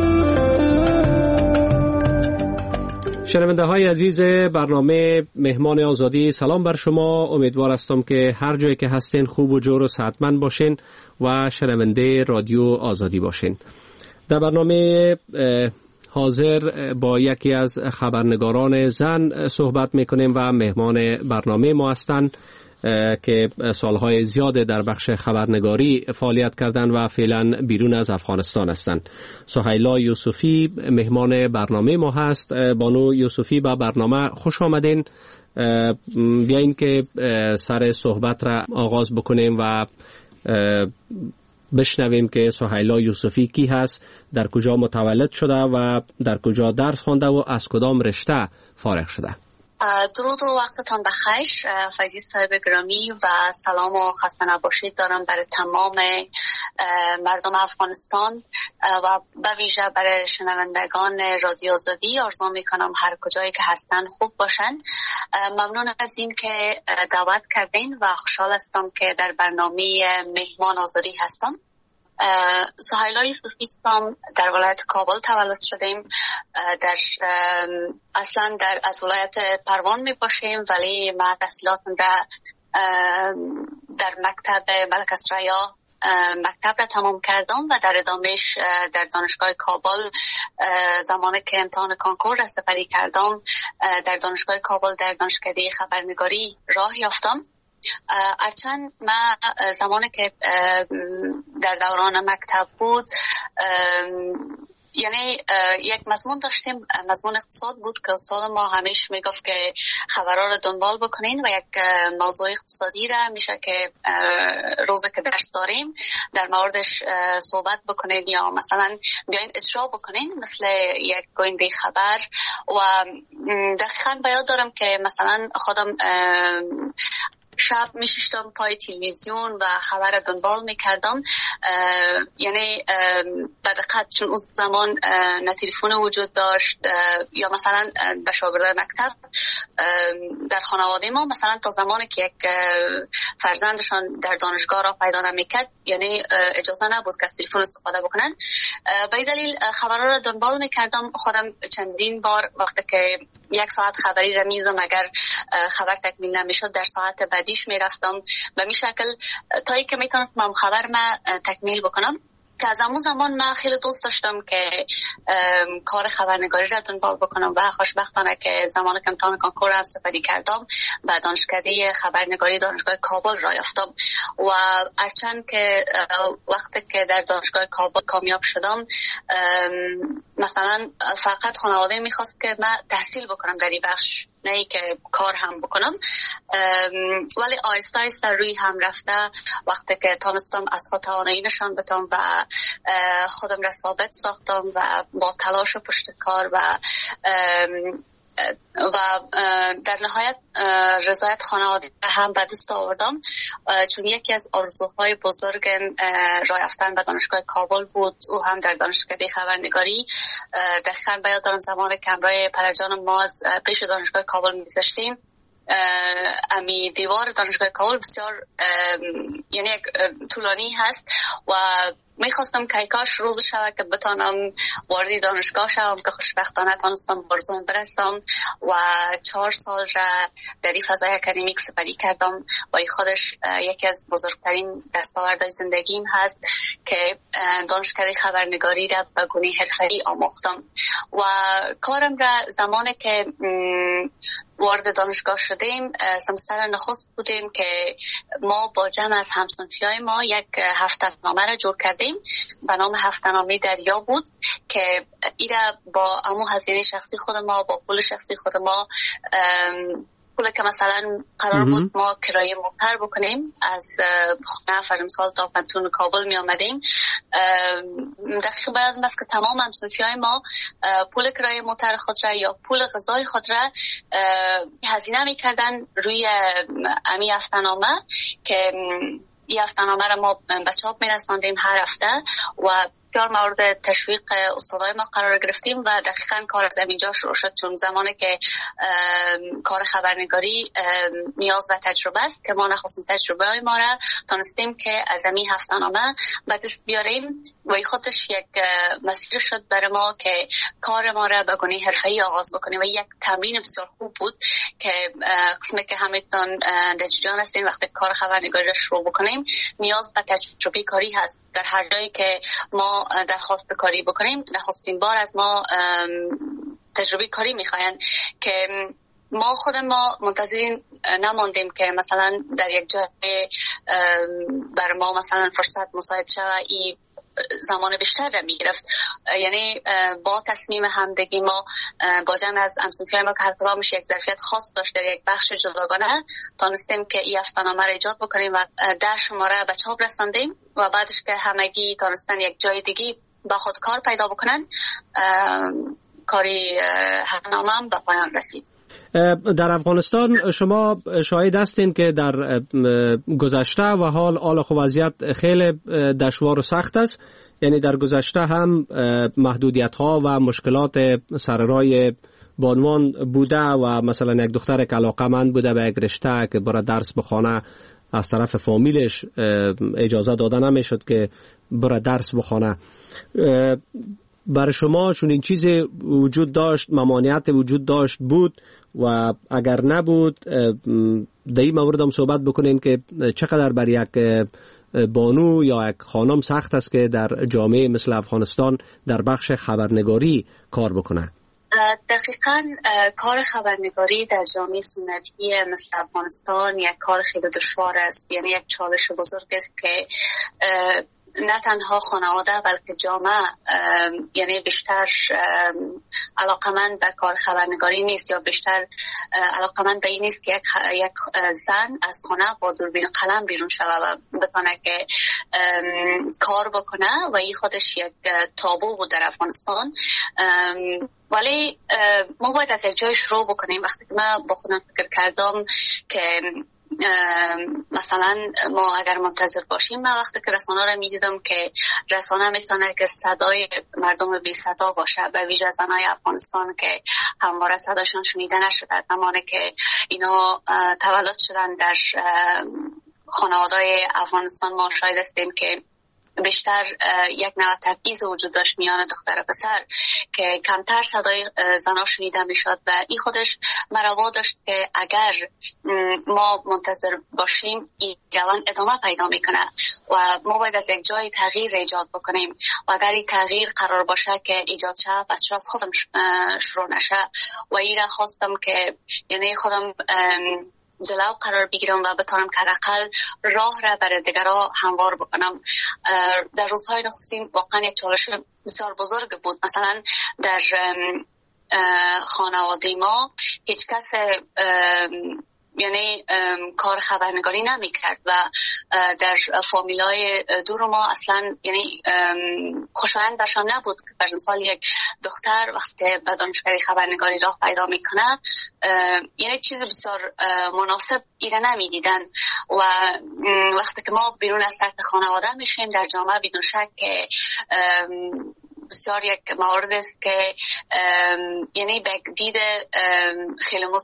شنونده های عزیز برنامه مهمان آزادی، سلام بر شما. امیدوار هستم که هر جایی که هستین خوب و جور و صحتمند باشین و شنونده رادیو آزادی باشین. در برنامه حاضر با یکی از خبرنگاران زن صحبت میکنیم و مهمان برنامه ما هستند که سالهای زیاد در بخش خبرنگاری فعالیت کردند و فعلا بیرون از افغانستان هستند. سهیلا یوسفی مهمان برنامه ما هست. بانو یوسفی با برنامه خوش آمدین. بیاین که سر صحبت را آغاز بکنیم و بشنویم که سهیلا یوسفی کی هست، در کجا متولد شده و در کجا درس خوانده و از کدام رشته فارغ شده. درود و وقتتان بخیر فیضی صاحب گرامی و سلام و خسته نباشید دارم برای تمام مردم افغانستان و به ویژه برای شنوندگان رادیو آزادی. آرزو میکنم هر کجایی که هستن خوب باشن. ممنون از این که دعوت کردین و خوشحال هستم که در برنامه مهمان آزادی هستم. سهیلا یوسفی هستم، در ولایت کابل تولد شدیم. در اصلا در از ولایت پروان می باشیم، ولی ما تحصیلاتم را در مکتب ملک اسریا مکتب را تمام کردم و در ادامهش در دانشگاه کابل زمانی که امتحان کنکور را سپری کردم در دانشگاه کابل در دانشکده خبرنگاری راه یافتم. هرچند ما زمانی که در دوران مکتب بود یعنی یک مضمون داشتیم، مضمون اقتصاد بود که استاد ما همیشه میگفت که خبرها رو دنبال بکنین و یک موضوع اقتصادی را میشه که روزی که درس داریم در موردش صحبت بکنین یا مثلا بیاین اجرا بکنین مثل یک گوینده خبر. و دقیقاً بیاد دارم که مثلا خودم شب میشیشتم پای تلویزیون و خبر دنبال میکردم. یعنی به دقت، چون اون زمان نه تلفن وجود داشت یا مثلا به شاگردای مکتب در خانواده ما مثلا تا زمانی که یک فرزندشان در دانشگاه را پیدا نمیکرد یعنی اجازه نبود که از تلفن استفاده بکنن. به این دلیل خبرها را دنبال میکردم. خودم چندین بار وقتی که یک ساعت خبری را میزم اگر خبر تکمیل نمیشد در ساعت بعدیش میرفتم به می شکل تایی که میتونم خبر ما تکمیل بکنم. که از همون زمان من خیلی دوست داشتم که کار خبرنگاری را دنبال بکنم و خوشبختانه که زمان که امتحان کنکور هم سپری کردم و دانشکده خبرنگاری دانشگاه کابل را یافتم. و هرچند که وقتی که در دانشگاه کابل کامیاب شدم مثلا فقط خانواده میخواست که من تحصیل بکنم در این بخش، نه ای که کار هم بکنم، ولی آیسته آیسته روی هم رفته وقتی که تانستم از خود توانایی نشان بدم و خودم را ثابت ساختم و با تلاش و پشت کار و و در نهایت رضایت خانواده هم به دست آوردم، چون یکی از آرزوهای بزرگ راه رفتن به دانشگاه کابل بود. او هم در دانشکده خبرنگاری. دقیقاً به یاد دارم زمانی که همراه پدرجانم ما از پیش دانشگاه کابل می‌گذشتیم، امی دیوار دانشگاه کابل بسیار یعنی طولانی هست و میخواستم که کاش روز شود که بتانم وارد دانشگاه شوم که خوشبختانه تانستم برزون برستم و چهار سال را در این فضای اکادمیک سپری کردم و این خودش یکی از بزرگترین دستاوردهای زندگیم هست که دانشکده خبرنگاری را به گونه حرفه‌ای آموختم و کارم را زمانی که وارد دانشگاه شدیم سمستر نخست بودیم که ما با جمع از همسنفیای ما یک هفته‌نامه را جور کردیم به نام هفته‌نامه دریا بود که ایره با امو هزینه شخصی خود ما با پول شخصی خود ما پول که مثلا قرار بود ما کرایه موتر بکنیم از خونه فرمسال تا پنتون کابل می آمدیم دقیق باید است که تمام همسنفیای ما پول کرایه موتر خود را یا پول غذای خود را هزینه می کردن روی امی هفته‌نامه که این هفته‌نامه را ما به چاپ می رساندیم هر هفته و بسیار مورد تشویق استادای ما قرار گرفتیم و دقیقاً کار از اینجا شروع شد چون زمانی که کار خبرنگاری نیاز و تجربه است که ما نخواستیم تجربه های ما را تانستیم که از این هفته‌نامه به دست بیاریم و این خودش یک مسیر شد برای ما که کار ما را به گونه حرفه‌ای آغاز بکنیم و یک تمرین بسیار خوب بود که قسمی که همتون در جریان هستین وقتی کار خبرنگاری را شروع بکنیم نیاز به تجربه کاری هست در هر جایی که ما درخواست کاری بکنیم نخستین بار از ما تجربه کاری میخواین که ما خود ما منتظر نماندیم که مثلا در یک جای بر ما مثلا فرصت مساعد شود ای زمان بیشتر را میگرفت یعنی با تصمیم همدگی ما با جمع از همسنفیای ما که هر کدامش یک ظرفیت خاص داشت در یک بخش جداگانه تانستیم که این هفته‌نامه را ایجاد بکنیم و در شماره به چاپ رساندیم و بعدش که همگی تانستن یک جای دیگی با خود کار پیدا بکنن کاری هفته‌نامه هم به پایان رسید. در افغانستان شما شاهد هستین که در گذشته و حال حال خو وضعیت خیلی دشوار و سخت است یعنی در گذشته هم محدودیت ها و مشکلات سر راه بانوان بوده و مثلا یک دختر که علاقه‌مند بوده به یک رشته که برای درس بخونه از طرف فامیلش اجازه داده نمیشد که برای درس بخونه. برای شما چون این چیز وجود داشت ممانعت وجود داشت بود و اگر نبود در این مورد هم صحبت بکنین که چقدر بر یک بانو یا یک خانم سخت است که در جامعه مثل افغانستان در بخش خبرنگاری کار بکنه. دقیقاً کار خبرنگاری در جامعه سنتی مثل افغانستان یک کار خیلی دشوار است یعنی یک چالش بزرگ است که نه تنها خانواده بلکه جامعه یعنی بیشتر علاقمند به کار خبرنگاری نیست یا بیشتر علاقمند به این نیست که یک, یک زن از خانه با دوربین قلم بیرون شود و بتونه که کار بکنه و این خودش یک تابو بود در افغانستان. ولی ما باید از یک جای شروع بکنیم. وقتی که من با خودم فکر کردم که مثلا ما اگر منتظر باشیم من وقتی که رسانه را میدیدم که رسانه میتونه که صدای مردم بی صدا باشه به ویژه زنای افغانستان که همواره صداشون شنیده نشده زمانی که اینا تولد شدن در خانواده‌های افغانستان ما شاهد هستیم که بیشتر یک نوع تبعیض وجود داشت میان دختر و پسر که کمتر صدای زنا شنیده میشد و این خودش مرا داشت که اگر ما منتظر باشیم این روند ادامه پیدا میکنه و ما باید از یک جای تغییر ایجاد بکنیم و اگر این تغییر قرار باشه که ایجاد شه پس از خودم شروع نشه و این را خواستم که یعنی خودم جلو قرار بگیرم و بتونم که حداقل راه را برای دیگرها هموار بکنم. در روزهای نخستین واقعا یک چالش بسیار بزرگ بود. مثلا در خانواده ما هیچ کس یعنی کار خبرنگاری نمی کرد و در فامیلای دور ما اصلا یعنی خوشایند برشان نبود که بر مثال یک دختر وقتی به دانشکده خبرنگاری راه پیدا میکنه یعنی چیز بسیار مناسب ایره نمی دیدن و وقتی که ما بیرون از سطح خانواده میشیم در جامعه بدون شک که بسیار یک مورد است که یعنی به دید خیلی مثبت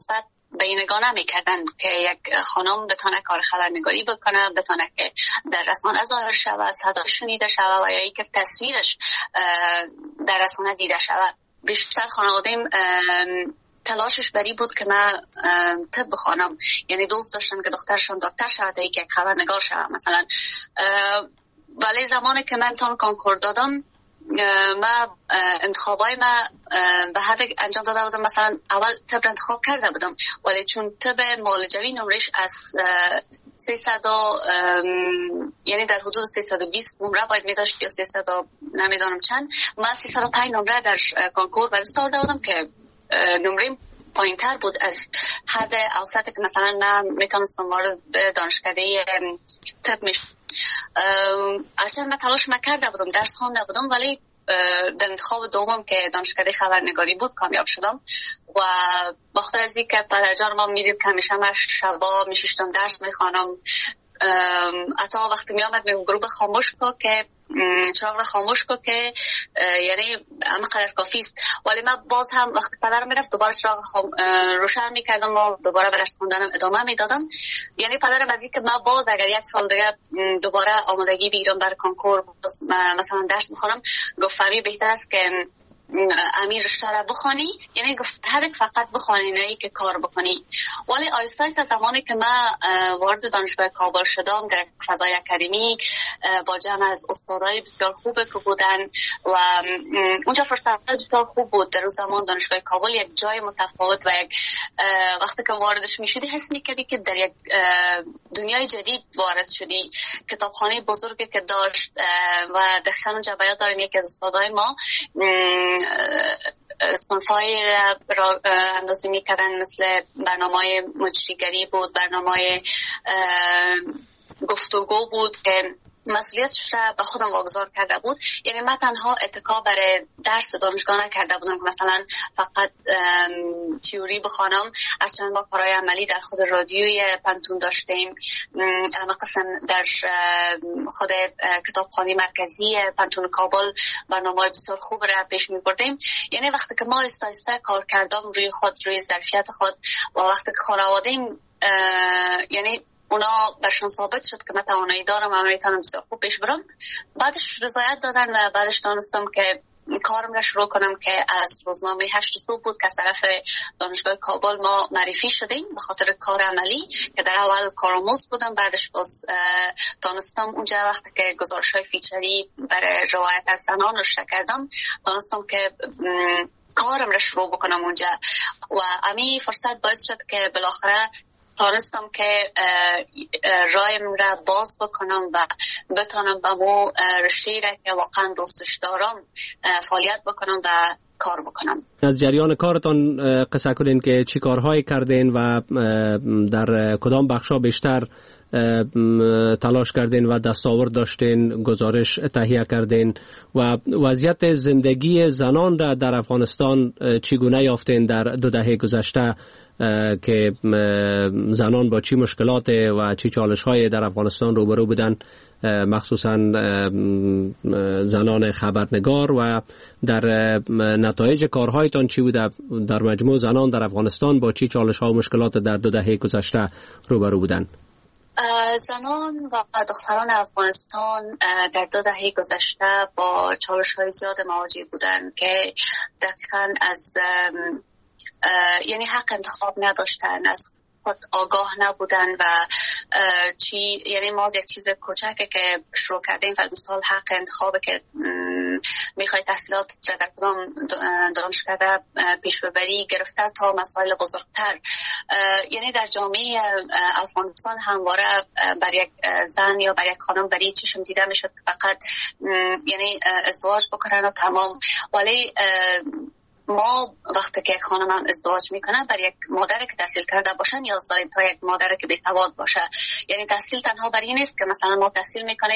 بینگانه میکردن که یک خانم بتونه کار خبرنگاری بکنه، بتونه که در رسانه ظاهر شود، صدا شنیده شود و یا اینکه تصویرش در رسانه دیده شود. بیشتر خانواده‌ام تلاشش بری بود که من طب بخوانم، یعنی دوست داشتن که دخترشون دکتر شود تا اینکه خبرنگار شود مثلا. ولی زمانی که من تون کنکور دادم، من انتخابای من به هر انجام داده بودم. مثلا اول طب انتخاب کرده بودم، ولی چون طب معالجوی نمرش از سیصد یعنی در حدود سیصد و بیست نمره باید می داشت یا سیصد نمیدانم چند، من سیصد و پنج نمره در کنکور باید سارده بودم که نمره پایین تر بود از حد اوسطی که مثلا من میتونستم وارد دانشکده طب میشم. هرچند من تلاش کرده بودم، درس خوانده بودم، ولی در انتخاب دوم که دانشکده خبرنگاری بود کامیاب شدم. و بخاطر از اینکه پدرجان ما میدید که همیشه من شبا میشستم درس میخوانم، حتی وقتی میامد میگم گروه خاموش کو که چراغ را خاموش کو که یعنی اما قدر کافی است، ولی من باز هم وقتی پدرم میرفت دوباره چراغ خام... روشن میکردم و دوباره به درس خوندنم ادامه میدادم. یعنی پدرم از اینکه من باز اگر یک سال دیگه دوباره آمادگی بگیرم برای کنکور مثلا درس میخونم، گفت فهمی بهتر است که امیر رشته را بخوانی، یعنی گفت هدف فقط بخوانی نه که کار بکنی. ولی آیسته آیسته زمانی که من وارد دانشگاه کابل شدم در فضای اکادمی با جمع از استادای بسیار خوب که بودن و اونجا فرصت بسیار خوب بود. در اون زمان دانشگاه کابل یک جای متفاوت و یک وقتی که واردش میشدی حس میکردی که در یک دنیای جدید وارد شدی. کتابخانه بزرگی که داشت و دقیقاً اونجا بیاد داریم یکی از استادای ما صنفای را اندازی میکردن، مثل برنامه مجریگری بود، برنامه گفتگو بود که مسئولیتش را به خودم واگذار کرده بود. یعنی من تنها اتکا برای درس دانشگاه نکرده بودم که مثلا فقط تیوری بخوانم، هرچند با کارهای عملی در خود رادیوی پنتون داشتیم، اما قسم در خود کتابخانه مرکزی پنتون کابل برنامه بسیار خوب را پیش می بردیم. یعنی وقتی که ما آهسته آهسته کار کردم روی خود، روی ظرفیت خود و وقتی که خانواده‌ام یعنی اونا برشون ثابت شد که من توانایی دارم و میتونم بسیار خوب پیش برم، بعدش رضایت دادن و بعدش دانستم که کارم را شروع کنم که از روزنامه هشت صبح بود که از طرف دانشگاه کابل ما معرفی شدیم به خاطر کار عملی که در اول کارآموز بودم. بعدش باز دانستم اونجا وقتی که گزارش‌های فیچری برای روایت از زنان نوشته کردم، دانستم که کارم را شروع بکنم اونجا و امی فرصت باعث شد که بالاخره تانستم که رایم را باز بکنم و بتانم به مو رشته را که واقعا دوستش دارم فعالیت بکنم و کار بکنم. از جریان کارتان قصه کنین که چی کارهایی کردین و در کدام بخشا بیشتر تلاش کردین و دستاورد داشتین، گزارش تهیه کردین و وضعیت زندگی زنان را در افغانستان چگونه یافتین در دو دهه گذشته که زنان با چی مشکلات و چی چالش‌های در افغانستان روبرو بودن، مخصوصا زنان خبرنگار، و در نتایج کارهایتان چی بوده؟ در مجموع زنان در افغانستان با چی چالش‌ها و مشکلات در دو دهه گذشته روبرو بودن؟ زنان و دختران افغانستان در دو دهه گذشته با چالش‌های زیاد مواجه بودند که دقیقاً از یعنی حق انتخاب نداشتن، از خود آگاه نبودن و چی یعنی ما یک چیز کوچکه که شروع کردیم فرض مثال حق انتخابه که میخوای تحصیلات در کدام دانشکده پیش ببری گرفته تا مسائل بزرگتر. یعنی در جامعه افغانستان همواره بر یک زن یا بر یک خانم بری چشم دیده میشد فقط یعنی ازدواج بکنن و تمام. ولی ما وقتی که یک خانم هم ازدواج میکنه بر یک مادر که تحصیل کرده باشه نیاز داریم تا یک مادر که بی‌سواد باشه. یعنی تحصیل تنها بر این نیست که مثلا ما تحصیل میکنیم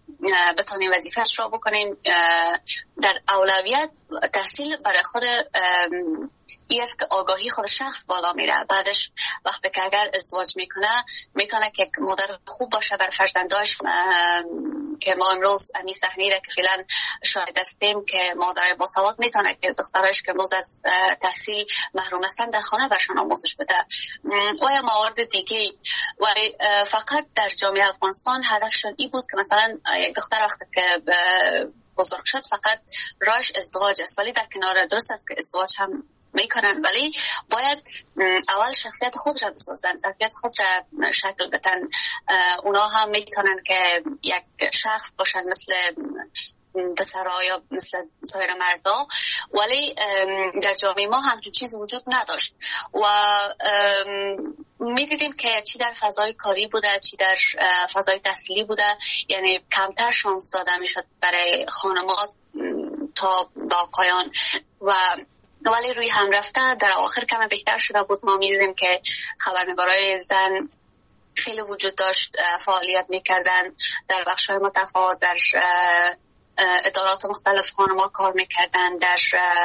بتونیم وظیفه‌اش را بکنیم. در اولویت تحصیل برای خود این است که آگاهی خود شخص بالا میره. بعدش وقتی که اگر ازدواج میکنه میتونه که مادر خوب باشه بر فرزنداش، که ما امروز امی صحنه را که فعلا شاهد هستیم که مادر باسواد میتونه که دخترایش که امروز از تحصیل محروم هستن در خانه برشان آموزش بده و یا موارد دیگه. ولی فقط در جامعه افغانستان هدفشون این بود که مثلا یک دختر وقتی که بزرگ شد فقط راهش ازدواج است، ولی در کنار درست است که ازدواج هم میکنن، ولی باید اول شخصیت خود را بسازن، ظرفیت خود را شکل بدن. اونا هم میتونن که یک شخص باشن مثل پسرها یا مثل سایر مردا، ولی در جامعه ما همچون چیز وجود نداشت و میدیدیم که چی در فضای کاری بوده چی در فضای تحصیلی بوده، یعنی کمتر شانس داده میشد برای خانمات تا با آقایان، و ولی روی هم رفته در آخر کم بهتر شده بود. ما میدیدیم که خبرنگارای زن خیلی وجود داشت، فعالیت میکردن در بخش‌های متفاوت، در ادارات مختلف خانم‌ها کار میکردن، در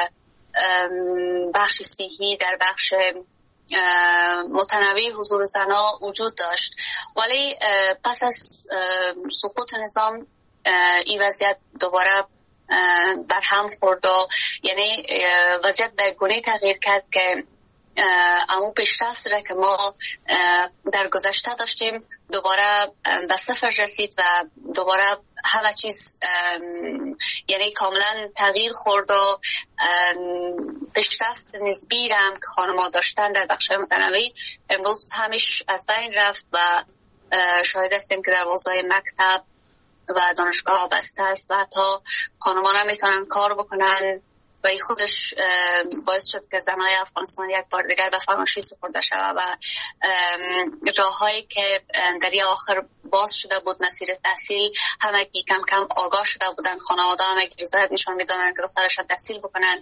بخش صحی، در بخش متنوع حضور زنها وجود داشت. ولی پس از سقوط نظام این وضعیت دوباره بر هم خورد و یعنی وضعیت به گونه تغییر کرد که اما پیشرفت را که ما در گذشته داشتیم دوباره به صفر رسید و دوباره همه چیز یعنی کاملا تغییر خورد و پیشرفت نسبی را هم که خانم‌ها داشتن در بخش‌های متنوع امروز همیش از بین رفت و شاهد هستیم که در حوزه مکتب و دانشگاه بسته است و حتی خانم‌ها هم میتونن کار بکنن و این خودش باعث شد که زنای افغانستان یک بار دیگر به فراموشی سپرده شود و راههایی که در این آخر باز شده بود مسیر تحصیل همه که کم کم آگاه شده بودن، خانواده همه که رضایت نشان میدادن که دخترشان تحصیل بکنن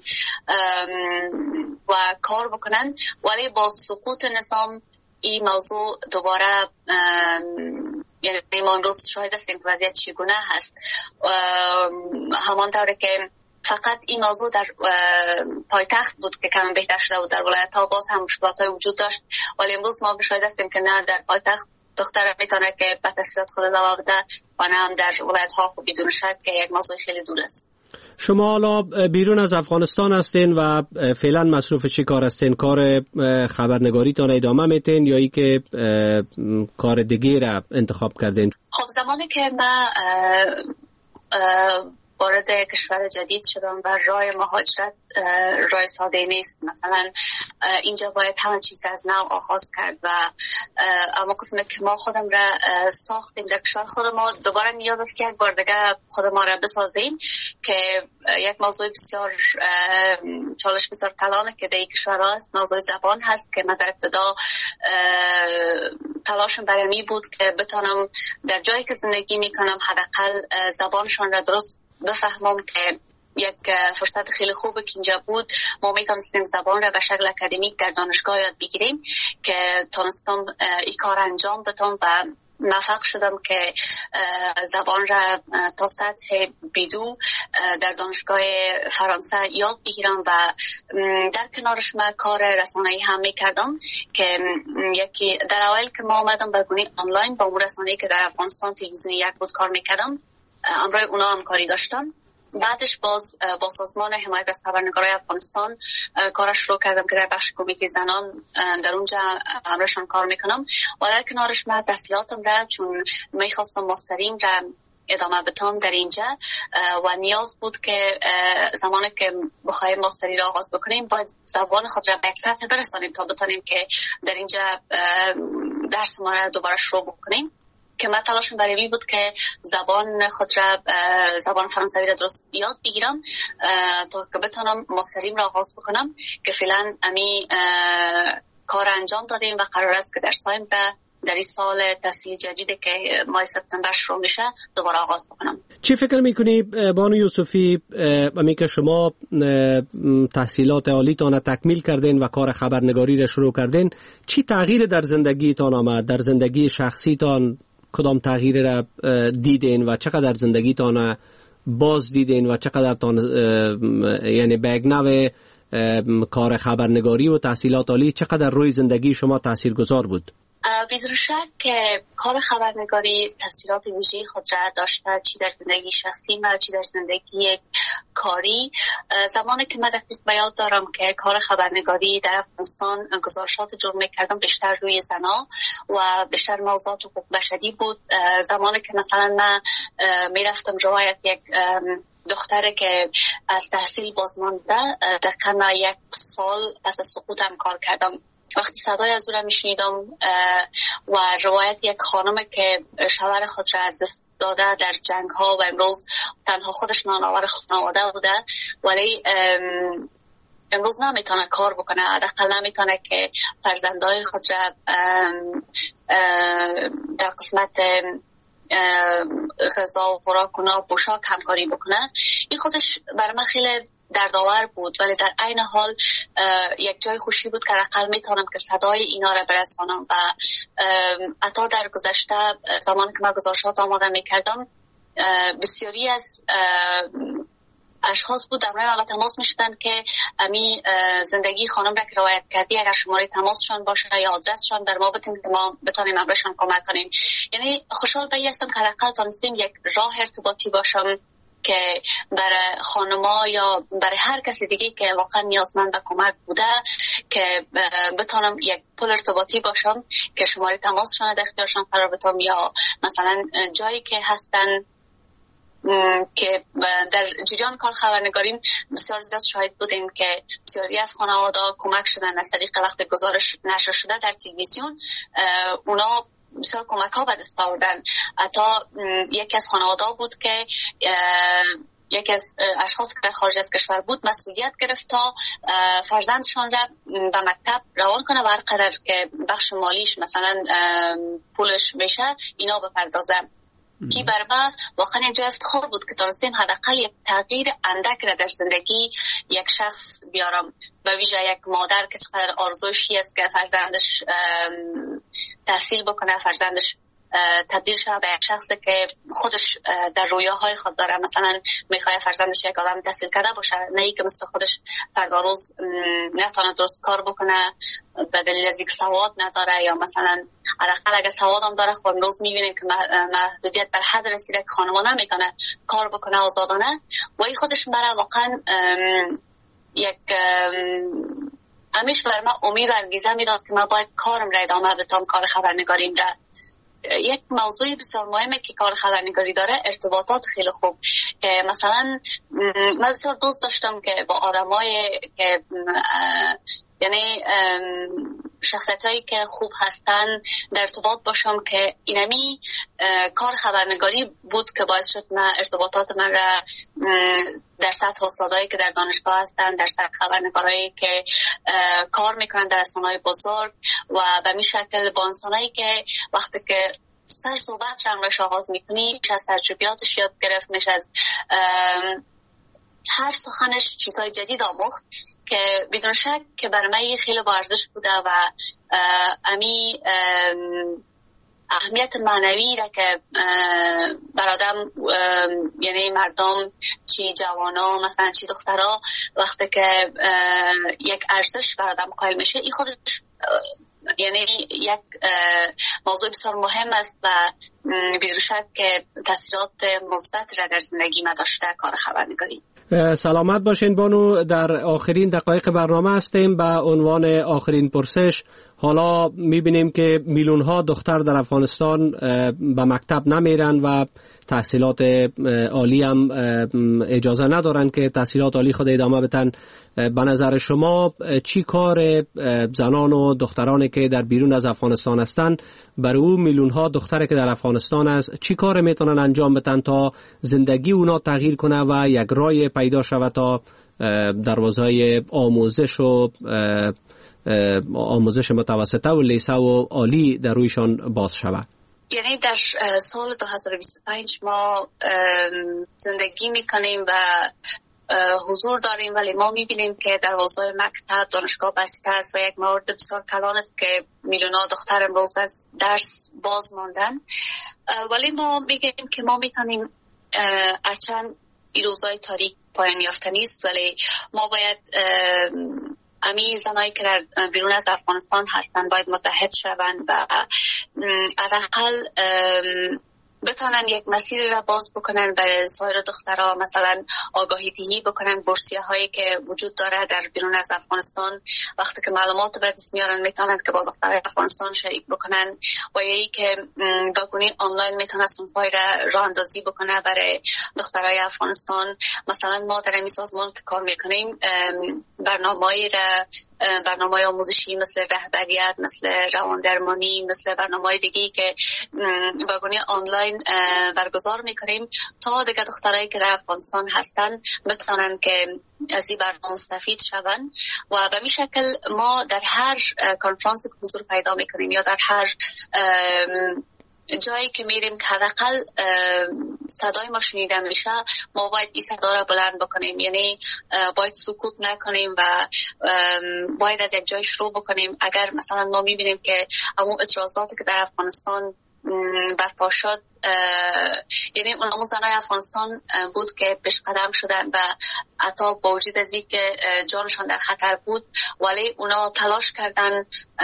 و کار بکنن، ولی با سقوط نظام این موضوع دوباره یعنی ما امروز شاهد هستیم که وضعیت چگونه هست. همانطوری که فقط این موضوع در پایتخت بود که کم بهتر شده بود، در ولایت ها باز هم مشکلات های وجود داشت، ولی امروز ما شاهد هستیم که نه در پایتخت دختر میتونه که به تحصیلات خود ادامه بده و نه هم در ولایت ها خب بدون شک که یک موضوع خیلی دور است. شما حالا بیرون از افغانستان هستین و فعلا مصروف چی کار هستین؟ کار خبرنگاری تان ادامه میتین یا ای که کار دیگه را انتخاب کردین؟ خب زمانی که ما وارد کشور جدید شدم و راه مهاجرت راه ساده نیست، مثلا اینجا باید همه چیز از نو آغاز کرد و اما قسمه که ما خودم را ساختیم در کشور خود ما دوباره نیاز است که یک بار دیگه خود ما را بسازیم که یک موضوع بسیار چالش بسیار کلانه که در این کشور هست موضوع زبان هست که من در ابتدا تلاشم برای می بود که بتونم در جایی که زندگی میکنم حداقل زبانشان را درست بفهمم که یک فرصت خیلی خوبه که اینجا بود ما میتونستیم زبان را به شکل اکادمیک در دانشگاه یاد بگیریم که تونستم این کار انجام بدم و موفق شدم که زبان را تا سطح بیدو در دانشگاه فرانسه یاد بگیرم و در کنارش من کار رسانه‌ای هم میکردم که یکی در اول که ما آمدم به گونه آنلاین با اون رسانه‌ای که در افغانستان تلویزیون یک بود کار میکردم امروی اونا هم کاری داشتم. بعدش باز با سازمان حمایت از خبرنگارای افغانستان کارش شروع کردم که در بخش کمیته زنان در اونجا امرشان کار میکنم و در کنارش من تحصیلاتم را چون میخواستم ماسترین را ادامه بدم در اینجا و نیاز بود که زمانی که بخوایم ماستری را آغاز بکنیم باید زبان خود را به یک سطح برسانیم تا بتونیم که در اینجا درس ما را دوباره شروع بکنیم که من تلاشم برای این بود که زبان خود را زبان فرانسوی را درست یاد بگیرم تا که بتونم ماستریم را آغاز بکنم که فعلا امی کار انجام دادیم و قرار است که در سایمبر در این سال تحصیل جدیدی که ماه سپتامبر شروع میشه دوباره آغاز بکنم. چی فکر میکنی بانو یوسفی امی که شما تحصیلات عالیتان تکمیل کردین و کار خبرنگاری را شروع کردین چی تغییر در زندگیتان آمد؟ در زندگی شخصیتان کدام تغییر را دیدین و چقدر زندگیتان باز دیدین و چقدر تان یعنی به یک نوع کار خبرنگاری و تحصیلات عالی چقدر روی زندگی شما تاثیرگذار بود؟ بدون شک که کار خبرنگاری تاثیرات ویژه‌ای خود را داشته، چی در زندگی شخصی و چی در زندگی کاری. زمانی که من دقیق به یاد دارم که کار خبرنگاری در افغانستان گزارشات جور می‌کردم بیشتر روی زنا و بیشتر موضوعات حقوق بشری بود. زمانی که مثلا من میرفتم روایت یک دختره که از تحصیل بازمانده دقیقا یک سال پس از سقوطم کار کردم. وقتی صدای از او را میشنیدم و روایت یک خانم که شوهر خود را از دست داده در جنگ ها و امروز تنها خودش نانآور خانواده بوده ولی امروز نمیتونه کار بکنه، حداقل نمیتونه که فرزندای خود را در قسمت غذا و خوراک و پوشاک همکاری بکنه. این خودش برای من خیلی دردآور بود ولی در عین حال یک جای خوشی بود که حداقل میتونم که صدای اینا را برسانم. و حتی در گذشته زمانی که من گزارشات آماده میکردم بسیاری از اشخاص بود در مورد ما تماس میشدن که امی زندگی خانم را که روایت کردی اگر شماره تماسشان باشه یا آدرسشان در ما بتیم که ما بتونیم امرشان کمک کنیم. یعنی خوشحال به هستم که حداقل تونستیم یک راه ارتباطی باشم که برای خانما یا برای هر کسی دیگه که واقعا نیازمند به کمک بوده که بتونم یک پل ارتباطی باشم که شماره تماسشان در اختیارشان قرار بدم یا مثلا جایی که هستن که در جریان کار خبرنگاریم بسیار زیاد شاهد بودیم که بسیاری از خانواده کمک شدن از طریق وقت گزارش نشر شده در تلویزیون. اونا بسیار کمک ها به دست آوردن. حتی یکی از خانواده بود که یکی از اشخاص که در خارج از کشور بود مسئولیت گرفت تا فرزندشان را به مکتب روان کنه و هر قدر که بخش مالیش مثلا پولش میشه اینا بپردازه. کی بر من واقعا اینجا افتخار بود که تونستیم حداقل یک تغییر اندک را در زندگی یک شخص بیارم. به ویژه یک مادر که چقدر آرزوشی است که فرزندش تحصیل بکنه، فرزندش تبدیل شده به یک شخصی که خودش در رویاهای خود داره. مثلا میخواد فرزندش یک آدم تحصیل کرده باشه، نه ای که مثل خودش فردا روز نتونه درست کار بکنه به دلیل از اینکه سواد نداره یا مثلا حداقل اگه سواد هم داره خب امروز میبینیم که محدودیت بر حد رسیده که خانما نمیتونه کار بکنه آزادانه. و این خودش برای واقعا یک همیشه بر من امید و انگیزه میداد که من باید کارم را ادامه بدم، کار خبرنگاریم را. یک موضوع بسیار مهمه که کار خبرنگاری داره ارتباطات خیلی خوب. مثلا من بسیار دوست داشتم که با آدمای که یعنی شخصیتایی که خوب هستن در ارتباط باشم که اینمی کار خبرنگاری بود که باعث شد من ارتباطات من را در سطح استادایی که در دانشگاه هستن، در سطح خبرنگارایی که کار میکنن در رسانه‌های بزرگ و به می شکل با انسانایی که وقتی که سر صحبت رنگش آغاز میکنی میشه از تجربیاتش یاد گرفت، میشه از هر سخنش چیزهای جدید آموخت که بدون شک که برای من خیلی با ارزش بوده و امی اهمیت معنوی را که بر آدم یعنی مردم چی جوانا مثلا چی دخترها وقتی که یک ارزش بر آدم قائل میشه این خودش یعنی یک موضوع بسیار مهم است و بدون شک که تاثیرات مثبت را در زندگی ما داشته کار خبرنگاری. سلامت باشین بانو. در آخرین دقایق برنامه هستیم. به عنوان آخرین پرسش، حالا میبینیم که میلیون ها دختر در افغانستان به مکتب نمیرن و تحصیلات عالی هم اجازه ندارن که تحصیلات عالی خود ادامه بدن. به نظر شما چی کار زنان و دخترانی که در بیرون از افغانستان هستند برای او میلیون ها دختری که در افغانستان است چی کار میتونن انجام بدن تا زندگی اونا تغییر کنه و یک راه پیدا شود تا دروازه آموزش و آموزش متوسطه و لیسه و عالی در رویشان باز شود؟ یعنی در سال دو هزار و بیست و پنج ما زندگی میکنیم و حضور داریم ولی ما میبینیم که دروازه مکتب دانشگاه بسته است و یک مورد بسیار کلان است که میلیون‌ها دختر امروز از درس باز ماندن ولی ما میگیم که ما میتونیم اچند این روزای تاریک پایان یافته نیست، ولی ما باید امی زنایی که در بیرون از افغانستان هستن باید متحد شوند و حداقل بتونن یک مسیر را باز بکنن برای سایر دخترها، مثلا آگاهی دهی بکنن بورسیه هایی که وجود داره در بیرون از افغانستان. وقتی که معلومات به دست میارن میتونن که با دخترای افغانستان شریک بکنن و یا ای که باگونی آنلاین میتونه صنفای را راه اندازی بکنه برای دخترای افغانستان. مثلا ما در این سازمان که کار میکنیم برنامه‌ای را برنامه‌های آموزشی مثل رهبریت، مثل رواندرمانی، مثل برنامه‌های دیگه‌ای که باگونی آنلاین برگزار میکنیم تا دیگه دخترایی که در افغانستان هستن بتونن که از این برنامه مستفید شون. و به این شکل ما در هر کنفرانس که حضور پیدا میکنیم یا در هر جایی که میریم که حداقل صدای ما شنیده میشه، ما باید این صدا را بلند بکنیم، یعنی باید سکوت نکنیم و باید از یک جای شروع بکنیم. اگر مثلا ما میبینیم که همون اعتراضاتی که در افغانستان برپا شد، یعنی اون زنای افغانستان بود که پیش قدم شدن و حتی با وجود از این که جانشان در خطر بود ولی اونا تلاش کردن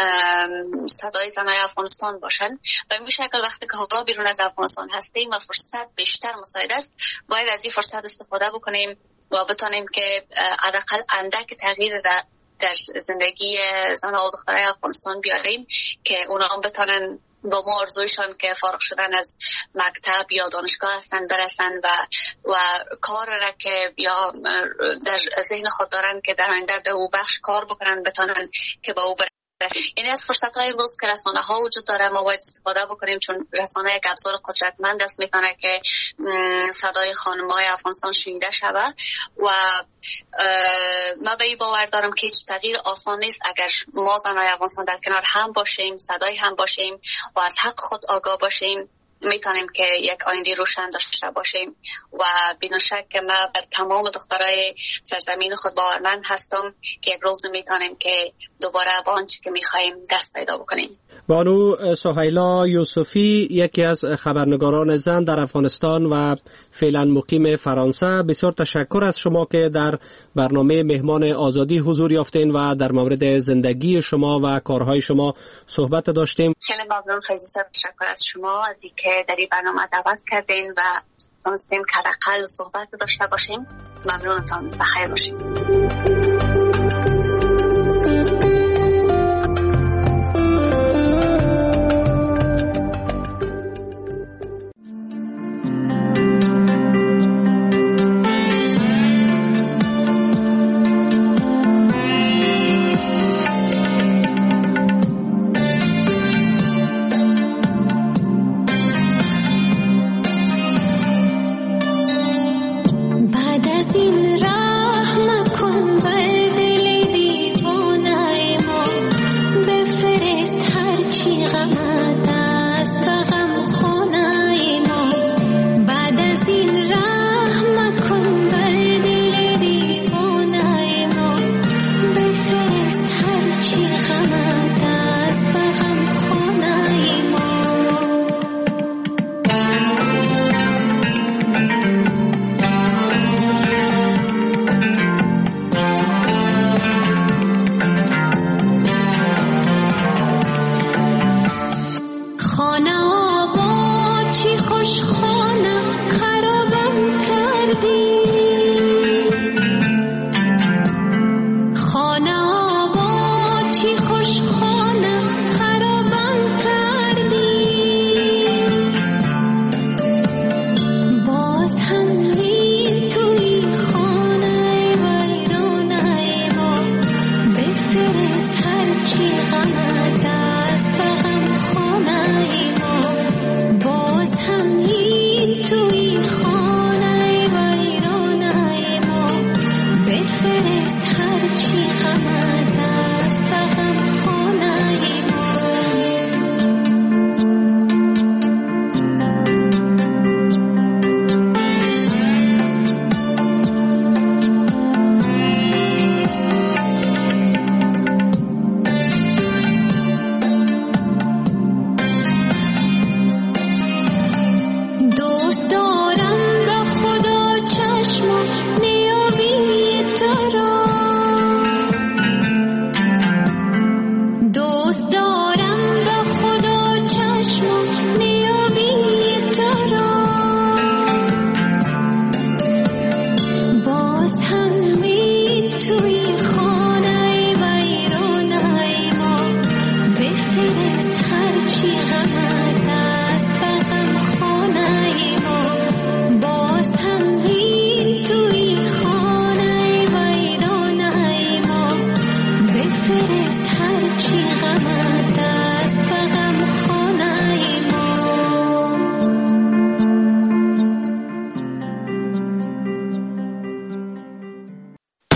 صدای زنای افغانستان باشن. و به شکل وقتی که حالا بیرون از افغانستان هستیم و فرصت بیشتر مساعد است، باید از این فرصت استفاده بکنیم و بتونیم که حداقل اندک تغییر در زندگی زنها و دخترای افغانستان بیاریم که اونا هم بتونن با ما آرزویشان که فارغ شدن از مکتب یا دانشگاه هستن برسن و و کار را که یا در ذهن خود دارن که در آینده در او بخش کار بکنن بتونن که با او برسن. یعنی از فرصت های امروز که رسانه ها وجود داره ما باید استفاده بکنیم، چون رسانه یک ابزار قدرتمند است، میتونه که صدای خانم های افغانستان شنیده شود. و من به این باور دارم که هیچ تغییر آسان نیست اگر ما زنهای افغانستان در کنار هم باشیم، صدای هم باشیم و از حق خود آگاه باشیم، میتونیم که یک آینده روشن داشته باشیم. و بدون شک که من بر تمام دخترای سرزمین خود باورمند هستم که یک روز میتونیم که دوباره با آنچه که میخوایم دست پیدا بکنیم. بانو سهیلا یوسفی، یکی از خبرنگاران زن در افغانستان و فعلا مقیم فرانسه، بسیار تشکر از شما که در برنامه مهمان آزادی حضور یافتین و در مورد زندگی شما و کارهای شما صحبت داشتیم. خیلی ممنون، خیلی تشکر از شما از اینکه در این برنامه دعوت کردین و تونستیم که حداقل صحبت داشته باشیم. ممنونتان، بخیر باشید. هر چی غم